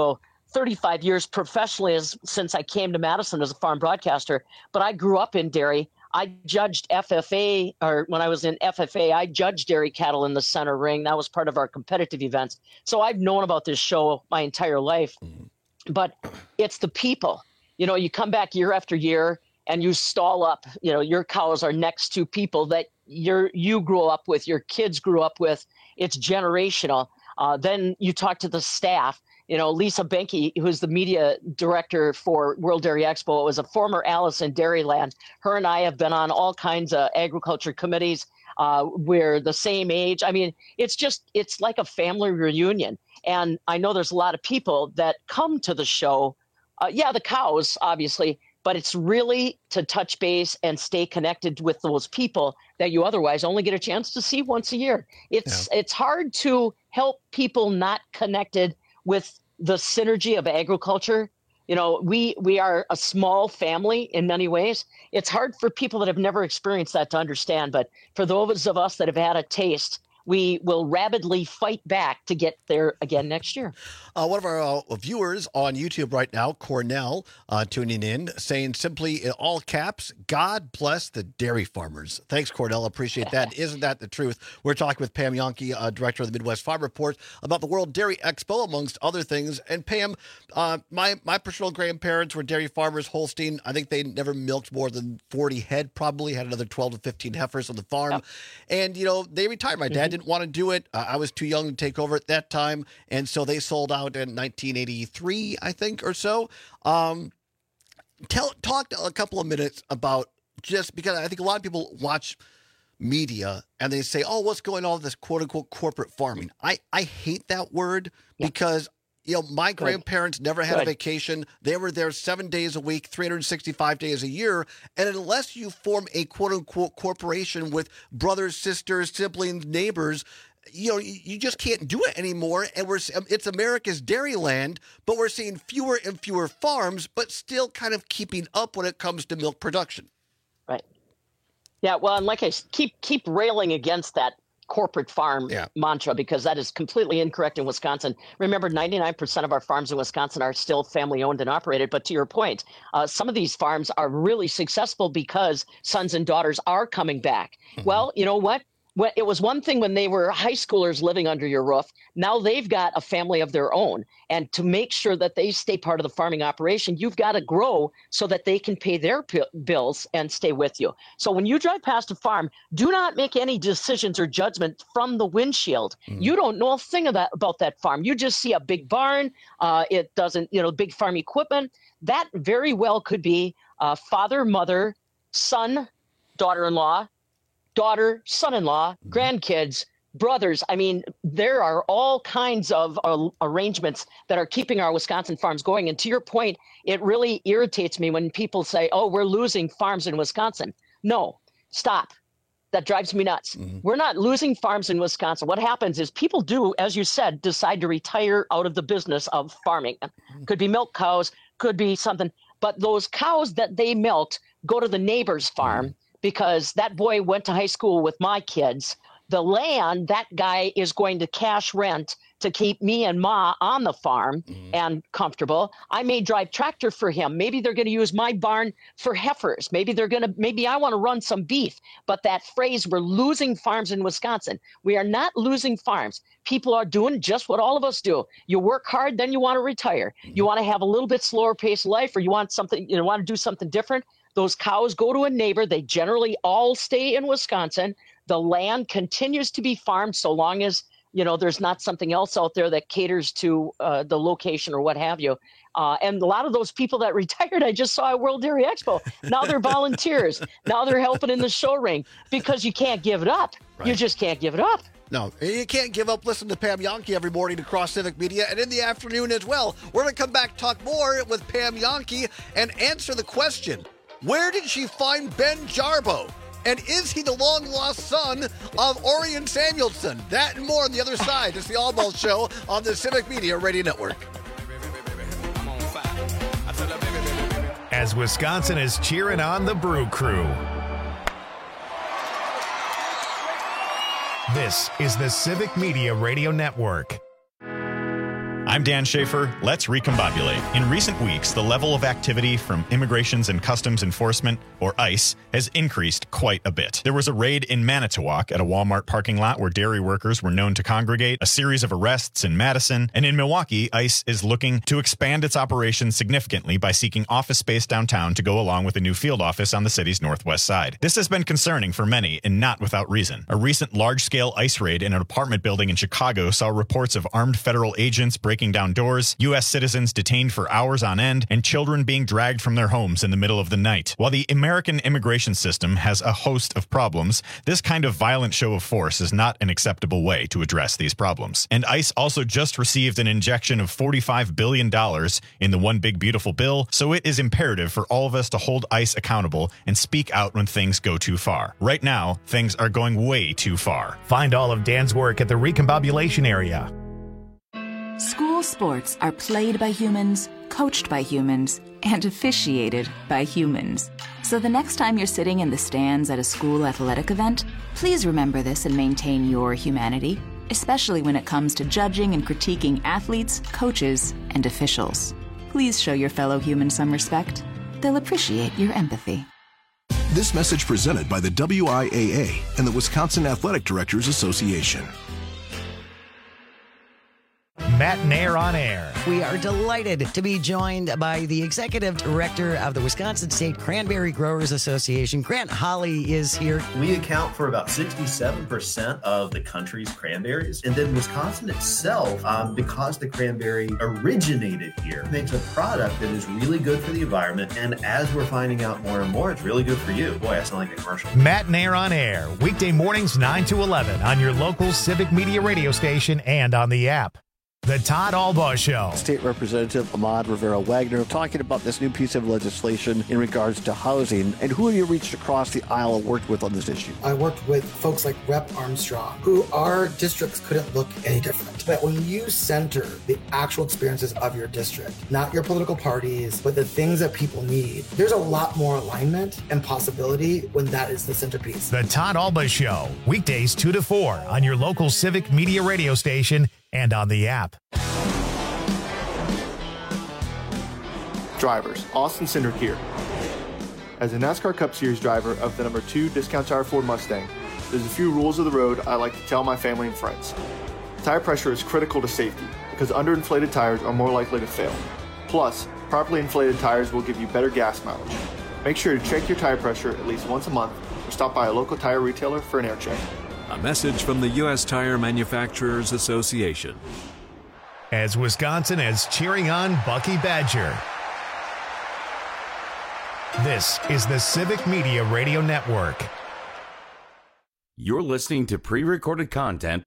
thirty-five years professionally as, since I came to Madison as a farm broadcaster, but I grew up in dairy. I judged F F A, or when I was in F F A, I judged dairy cattle in the center ring. That was part of our competitive events. So I've known about this show my entire life. But it's the people. You know, you come back year after year and you stall up. You know, your cows are next to people that you're, you grew up with, your kids grew up with. It's generational. Uh, then you talk to the staff. You know, Lisa Benke, who's the media director for World Dairy Expo, was a former Alice in Dairyland. Her and I have been on all kinds of agriculture committees. Uh, we're the same age. I mean, it's just, it's like a family reunion. And I know there's a lot of people that come to the show. Uh, yeah, the cows, obviously, but it's really to touch base and stay connected with those people that you otherwise only get a chance to see once a year. It's yeah. It's hard to help people not connected with the synergy of agriculture. You know, we we are a small family in many ways. It's hard for people that have never experienced that to understand. But for those of us that have had a taste, we will rabidly fight back to get there again next year. Uh, one of our uh, viewers on YouTube right now, Cornell, uh, tuning in, saying simply in all caps, God bless the dairy farmers. Thanks, Cornell. Appreciate that. Isn't that the truth? We're talking with Pam Jahnke, uh, director of the Midwest Farm Report, about the World Dairy Expo, amongst other things. And Pam, uh, my, my paternal grandparents were dairy farmers, Holstein. I think they never milked more than forty head, probably had another twelve to fifteen heifers on the farm. Yep. And, you know, they retired. My dad mm-hmm. didn't want to do it. Uh, I was too young to take over at that time. And so they sold out in nineteen eighty-three, I think, or so. Um, tell, talk a couple of minutes about, just because I think a lot of people watch media and they say, oh, what's going on with this quote unquote corporate farming? I, I hate that word yeah. because, you know, my Good. grandparents never had Good. a vacation. They were there seven days a week, three hundred sixty-five days a year. And unless you form a quote unquote corporation with brothers, sisters, siblings, neighbors, you know, you just can't do it anymore. And we're it's America's dairyland, but we're seeing fewer and fewer farms, but still kind of keeping up when it comes to milk production. Right. Yeah. Well, and like I keep keep railing against that corporate farm yeah. mantra, because that is completely incorrect in Wisconsin. Remember, ninety-nine percent of our farms in Wisconsin are still family owned and operated. But to your point, uh, some of these farms are really successful because sons and daughters are coming back. Mm-hmm. Well, you know what? When, it was one thing when they were high schoolers living under your roof. Now they've got a family of their own. And to make sure that they stay part of the farming operation, you've got to grow so that they can pay their p- bills and stay with you. So when you drive past a farm, do not make any decisions or judgment from the windshield. Mm. You don't know a thing about, about that farm. You just see a big barn. Uh, it doesn't, you know, big farm equipment. That very well could be uh, father, mother, son, daughter-in-law, daughter, son-in-law, grandkids, brothers. I mean, there are all kinds of uh, arrangements that are keeping our Wisconsin farms going. And to your point, it really irritates me when people say, oh, we're losing farms in Wisconsin. No, stop. That drives me nuts. Mm-hmm. We're not losing farms in Wisconsin. What happens is people do, as you said, decide to retire out of the business of farming. Could be milk cows, could be something. But those cows that they milked go to the neighbor's farm. Mm-hmm. Because that boy went to high school with my kids. The land, that guy is going to cash rent to keep me and Ma on the farm mm-hmm. and comfortable. I may drive tractor for him. Maybe they're going to use my barn for heifers. Maybe they're going to, maybe I want to run some beef. But that phrase, we're losing farms in Wisconsin. We are not losing farms. People are doing just what all of us do. You work hard, then you want to retire. Mm-hmm. You want to have a little bit slower paced life, or you want something, you know, want to do something different. Those cows go to a neighbor. They generally all stay in Wisconsin. The land continues to be farmed so long as, you know, there's not something else out there that caters to uh, the location or what have you. Uh, and a lot of those people that retired, I just saw at World Dairy Expo. Now they're volunteers. Now they're helping in the show ring because you can't give it up. Right. You just can't give it up. No, you can't give up. Listen to Pam Jahnke every morning across Civic Media and in the afternoon as well. We're going to come back, talk more with Pam Jahnke, and answer the question, where did she find Ben Jarbo? And is he the long-lost son of Orion Samuelson? That and more on the other side. It's the All Ball Show on the Civic Media Radio Network. As Wisconsin is cheering on the Brew Crew. This is the Civic Media Radio Network. I I'm Dan Schaefer. Let's recombobulate. In recent weeks, the level of activity from Immigrations and Customs Enforcement, or ICE, has increased quite a bit. There was a raid in Manitowoc at a Walmart parking lot where dairy workers were known to congregate, a series of arrests in Madison, and in Milwaukee, ICE is looking to expand its operations significantly by seeking office space downtown to go along with a new field office on the city's northwest side. This has been concerning for many, and not without reason. A recent large-scale ICE raid in an apartment building in Chicago saw reports of armed federal agents breaking down doors, U S citizens detained for hours on end, and children being dragged from their homes in the middle of the night. While the American immigration system has a host of problems, this kind of violent show of force is not an acceptable way to address these problems. And ICE also just received an injection of forty-five billion dollars in the One Big Beautiful Bill, so it is imperative for all of us to hold ICE accountable and speak out when things go too far. Right now, things are going way too far. Find all of Dan's work at the Recombobulation area. School sports are played by humans, coached by humans, and officiated by humans. So the next time you're sitting in the stands at a school athletic event, please remember this and maintain your humanity, especially when it comes to judging and critiquing athletes, coaches, and officials. Please show your fellow humans some respect. They'll appreciate your empathy. This message presented by the W I A A and the Wisconsin Athletic Directors Association. Matt Nair on air. We are delighted to be joined by the executive director of the Wisconsin State Cranberry Growers Association. Grant Holly is here. We account for about sixty-seven percent of the country's cranberries. And then Wisconsin itself, um, because the cranberry originated here, makes a product that is really good for the environment. And as we're finding out more and more, it's really good for you. Boy, I sound like a commercial. Matt Nair on air. Weekday mornings nine to eleven on your local Civic Media radio station and on the app. The Todd Albaugh Show. State Representative Ahmad Rivera Wagner talking about this new piece of legislation in regards to housing. And who have you reached across the aisle and worked with on this issue? I worked with folks like Rep Armstrong, who our districts couldn't look any different. But when you center the actual experiences of your district, not your political parties, but the things that people need, there's a lot more alignment and possibility when that is the centerpiece. The Todd Albaugh Show. Weekdays two to four on your local Civic Media radio station and on the app. Drivers, Austin Cindric here. As a NASCAR Cup Series driver of the number two Discount Tire Ford Mustang, there's a few rules of the road I like to tell my family and friends. Tire pressure is critical to safety because underinflated tires are more likely to fail. Plus, properly inflated tires will give you better gas mileage. Make sure to check your tire pressure at least once a month or stop by a local tire retailer for an air check. A message from the U S Tire Manufacturers Association. As Wisconsin is cheering on Bucky Badger. This is the Civic Media Radio Network. You're listening to pre-recorded content.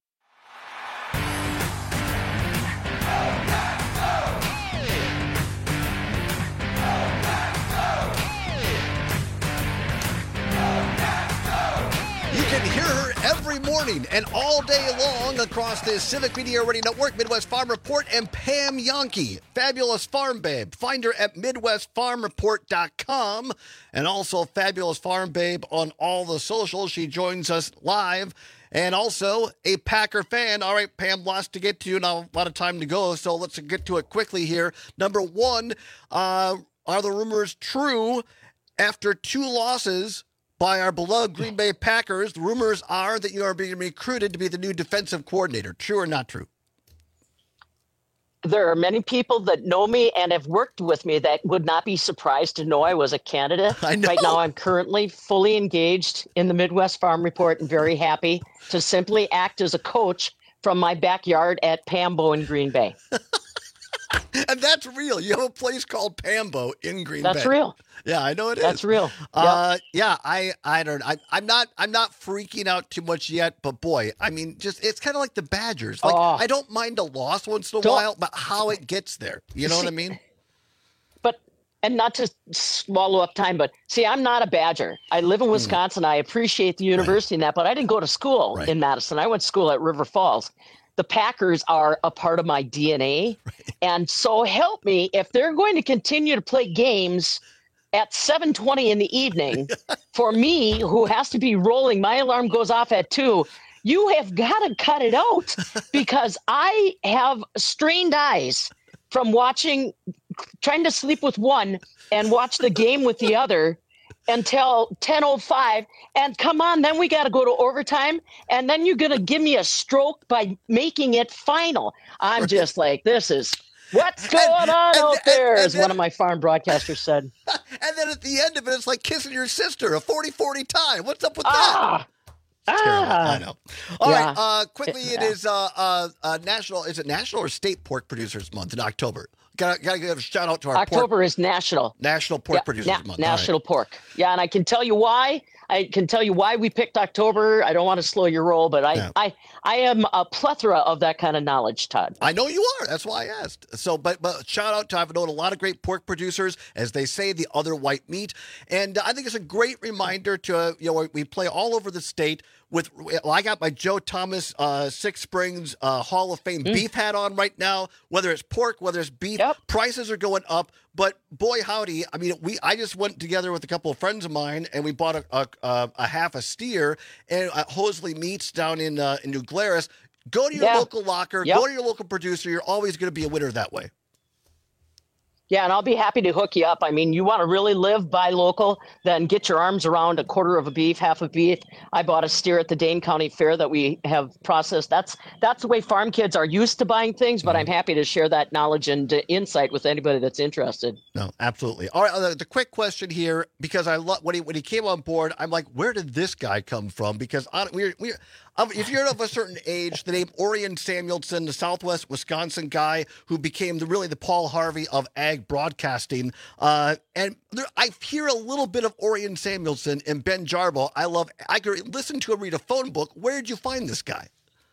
You can hear her every morning and all day long across the Civic Media Radio Network, Midwest Farm Report, and Pam Yonke, Fabulous Farm Babe. Find her at midwest farm report dot com and also Fabulous Farm Babe on all the socials. She joins us live and also a Packer fan. All right, Pam, lots to get to, not a lot of time to go, so let's get to it quickly here. Number one, uh, are the rumors true after two losses by our beloved Green Bay Packers? The rumors are that you are being recruited to be the new defensive coordinator. True or not true? There are many people that know me and have worked with me that would not be surprised to know I was a candidate. I know. Right now, I'm currently fully engaged in the Midwest Farm Report and very happy to simply act as a coach from my backyard at Pambo in Green Bay. And that's real. You have a place called Pambo in Green That's Bay. That's real. Yeah, I know it is. That's real. Uh, yep. Yeah, I, I don't. I, I'm not. I'm not freaking out too much yet. But boy, I mean, just it's kind of like the Badgers. Like oh. I don't mind a loss once in a don't. while, but how it gets there. You know see, what I mean? But and not to swallow up time, but see, I'm not a Badger. I live in Wisconsin. Mm. I appreciate the university right. and that, but I didn't go to school right. in Madison. I went to school at River Falls. The Packers are a part of my D N A. Right. And so help me, if they're going to continue to play games at seven twenty in the evening, for me, who has to be rolling, my alarm goes off at two, you have got to cut it out because I have strained eyes from watching, trying to sleep with one and watch the game with the other until ten oh five. And come on, then we got to go to overtime. And then you're going to give me a stroke by making it final. I'm just like, this is what's going on and, out and, there, and, and as then, one of my farm broadcasters said. And then at the end of it, it's like kissing your sister, a forty forty tie. What's up with ah. that? Ah. I know. All yeah. right. Uh, quickly, yeah. it is uh, uh, uh, national. Is it National or State Pork Producers Month in October? Got to give a shout out to our October pork, is national. National Pork yeah, Producers na- Month. National right. Pork. Yeah, and I can tell you why. I can tell you why we picked October. I don't want to slow your roll, but I, yeah. I, I am a plethora of that kind of knowledge, Todd. I know you are. That's why I asked. So, but but shout out to I've known a lot of great pork producers, as they say, the other white meat, and I think it's a great reminder to uh, you know we play all over the state. With, well, I got my Joe Thomas uh, Six Springs uh, Hall of Fame mm. beef hat on right now. Whether it's pork, whether it's beef, yep. prices are going up. But boy, howdy! I mean, we I just went together with a couple of friends of mine, and we bought a a, a, a half a steer and uh, Hosley Meats down in uh, in New Glarus. Go to your yeah. local locker. Yep. Go to your local producer. You're always going to be a winner that way. Yeah, and I'll be happy to hook you up. I mean, you want to really live buy local, then get your arms around a quarter of a beef, half a beef. I bought a steer at the Dane County Fair that we have processed. That's that's the way farm kids are used to buying things, but I'm happy to share that knowledge and uh, insight with anybody that's interested. No, absolutely. All right, uh, the quick question here, because I love when he when he came on board, I'm like, where did this guy come from? Because I, we're we're um, if you're of a certain age, the name Orion Samuelson, the Southwest Wisconsin guy who became the really the Paul Harvey of ag broadcasting, uh, and there, I hear a little bit of Orion Samuelson and Ben Jarbo. I love. I could listen to him read a phone book. Where did you find this guy?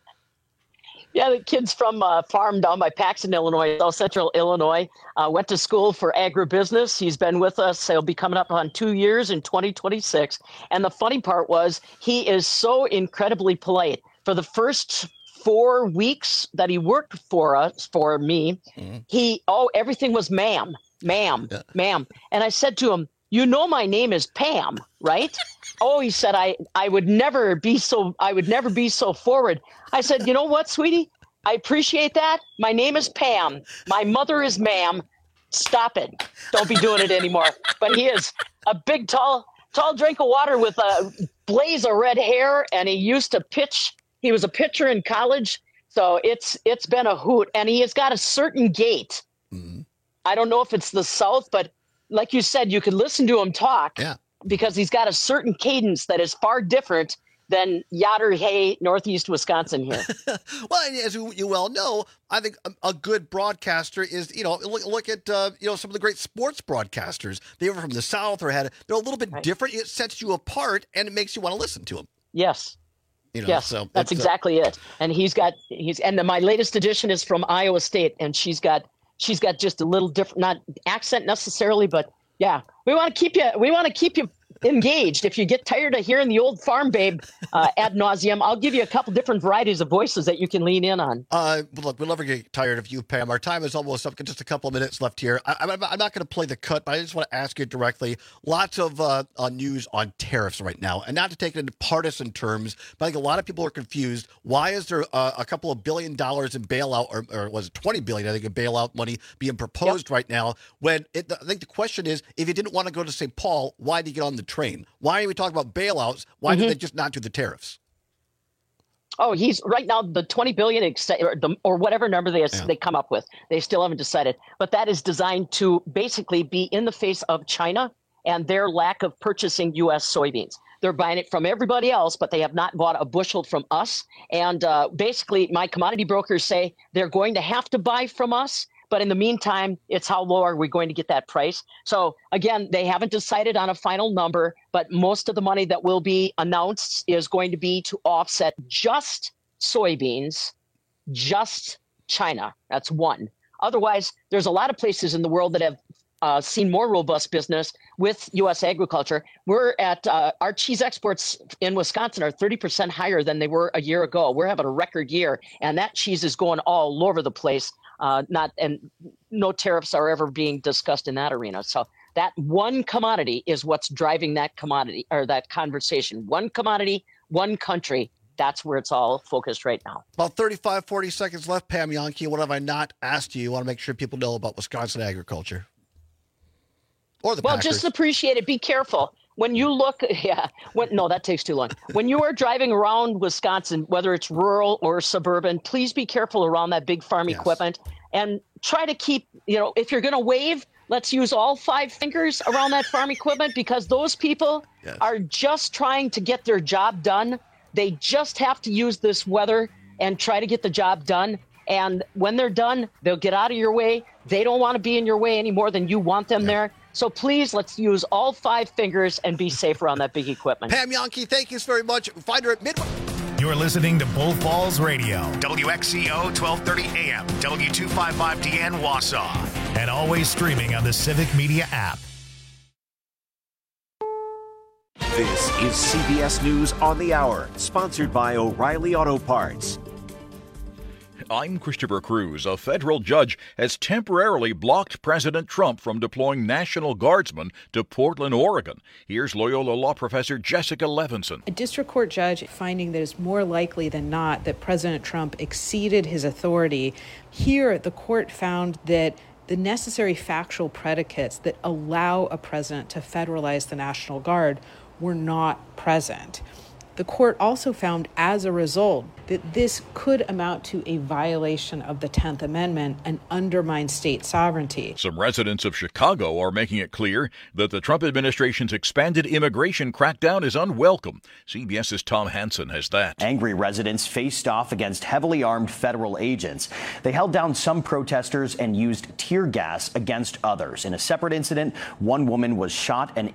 Yeah, the kid's from a farm down by Paxton, Illinois, South Central Illinois. Uh, went to school for agribusiness. He's been with us. He'll be coming up on two years in twenty twenty-six. And the funny part was he is so incredibly polite. For the first four weeks that he worked for us, for me, mm-hmm. he, oh, everything was ma'am, ma'am, yeah. ma'am. And I said to him, you know, my name is Pam, right? Oh, he said, I, I would never be so, I would never be so forward. I said, you know what, sweetie? I appreciate that. My name is Pam. My mother is ma'am. Stop it. Don't be doing it anymore. But he is a big, tall, tall drink of water with a blaze of red hair. And he used to pitch. He was a pitcher in college. So it's, it's been a hoot. And he has got a certain gait. Mm-hmm. I don't know if it's the South, but like you said, you could listen to him talk yeah. because he's got a certain cadence that is far different than Yatter Hay, Northeast Wisconsin here. Well, and as you, you well know, I think a, a good broadcaster is, you know, look, look at, uh, you know, some of the great sports broadcasters. They were from the South or had, they're a little bit right. different. It sets you apart and it makes you want to listen to them. Yes. You know, yes, so that's exactly uh, it. And he's got, he's, and then my latest edition is from Iowa State, and she's got, she's got just a little different, not accent necessarily, but yeah, we want to keep you, we want to keep you engaged. If you get tired of hearing the old farm babe uh, ad nauseum, I'll give you a couple different varieties of voices that you can lean in on. Uh, look, we'll never get tired of you, Pam. Our time is almost up. Just a couple of minutes left here. I, I'm, I'm not going to play the cut, but I just want to ask you directly. Lots of uh, uh, news on tariffs right now, and not to take it into partisan terms, but I think a lot of people are confused. Why is there uh, a couple of billion dollars in bailout, or, or was it twenty billion dollars, I think, in bailout money being proposed yep. right now? When it, I think the question is, if you didn't want to go to Saint Paul, why did you get on the train? Why are we talking about bailouts? Why mm-hmm. did they just not do the tariffs? Oh, he's right now the twenty billion ex- or, the, or whatever number they yeah. they come up with. They still haven't decided, but that is designed to basically be in the face of China and their lack of purchasing U S soybeans. They're buying it from everybody else, but they have not bought a bushel from us. And uh, basically, my commodity brokers say they're going to have to buy from us. But in the meantime, it's how low are we going to get that price? So again, they haven't decided on a final number, but most of the money that will be announced is going to be to offset just soybeans, just China. That's one. Otherwise, there's a lot of places in the world that have uh, seen more robust business with U S agriculture. We're at uh, our cheese exports in Wisconsin are thirty percent higher than they were a year ago. We're having a record year, and that cheese is going all over the place. Uh, not and no tariffs are ever being discussed in that arena. So that one commodity is what's driving that commodity or that conversation. One commodity, one country. that's where it's all focused right now. About thirty-five, forty seconds left, Pam Jahnke. What have I not asked you? You want to make sure people know about Wisconsin agriculture. Or the Well, Packers. just appreciate it. Be careful. When you look, yeah, when, no, that takes too long. When you are driving around Wisconsin, whether it's rural or suburban, please be careful around that big farm Yes. equipment and try to keep, you know, if you're going to wave, let's use all five fingers around that farm equipment because those people Yes. are just trying to get their job done. They just have to use this weather and try to get the job done. And when they're done, they'll get out of your way. They don't want to be in your way any more than you want them there. So please, let's use all five fingers and be safe around that big equipment. Pam Jahnke, thank you very much. Find her at Midway. You're listening to Bull Falls Radio, W X C O twelve thirty A M, W two fifty-five D N Wausau, and always streaming on the Civic Media app. This is C B S News on the Hour, sponsored by O'Reilly Auto Parts. I'm Christopher Cruz. A federal judge has temporarily blocked President Trump from deploying National Guardsmen to Portland, Oregon. Here's Loyola Law Professor Jessica Levinson. A district court judge finding that it's more likely than not that President Trump exceeded his authority. Here, the court found that the necessary factual predicates that allow a president to federalize the National Guard were not present. The court also found, as a result, that this could amount to a violation of the tenth Amendment and undermine state sovereignty. Some residents of Chicago are making it clear that the Trump administration's expanded immigration crackdown is unwelcome. CBS's Tom Hansen has that. Angry residents faced off against heavily armed federal agents. They held down some protesters and used tear gas against others. In a separate incident, one woman was shot and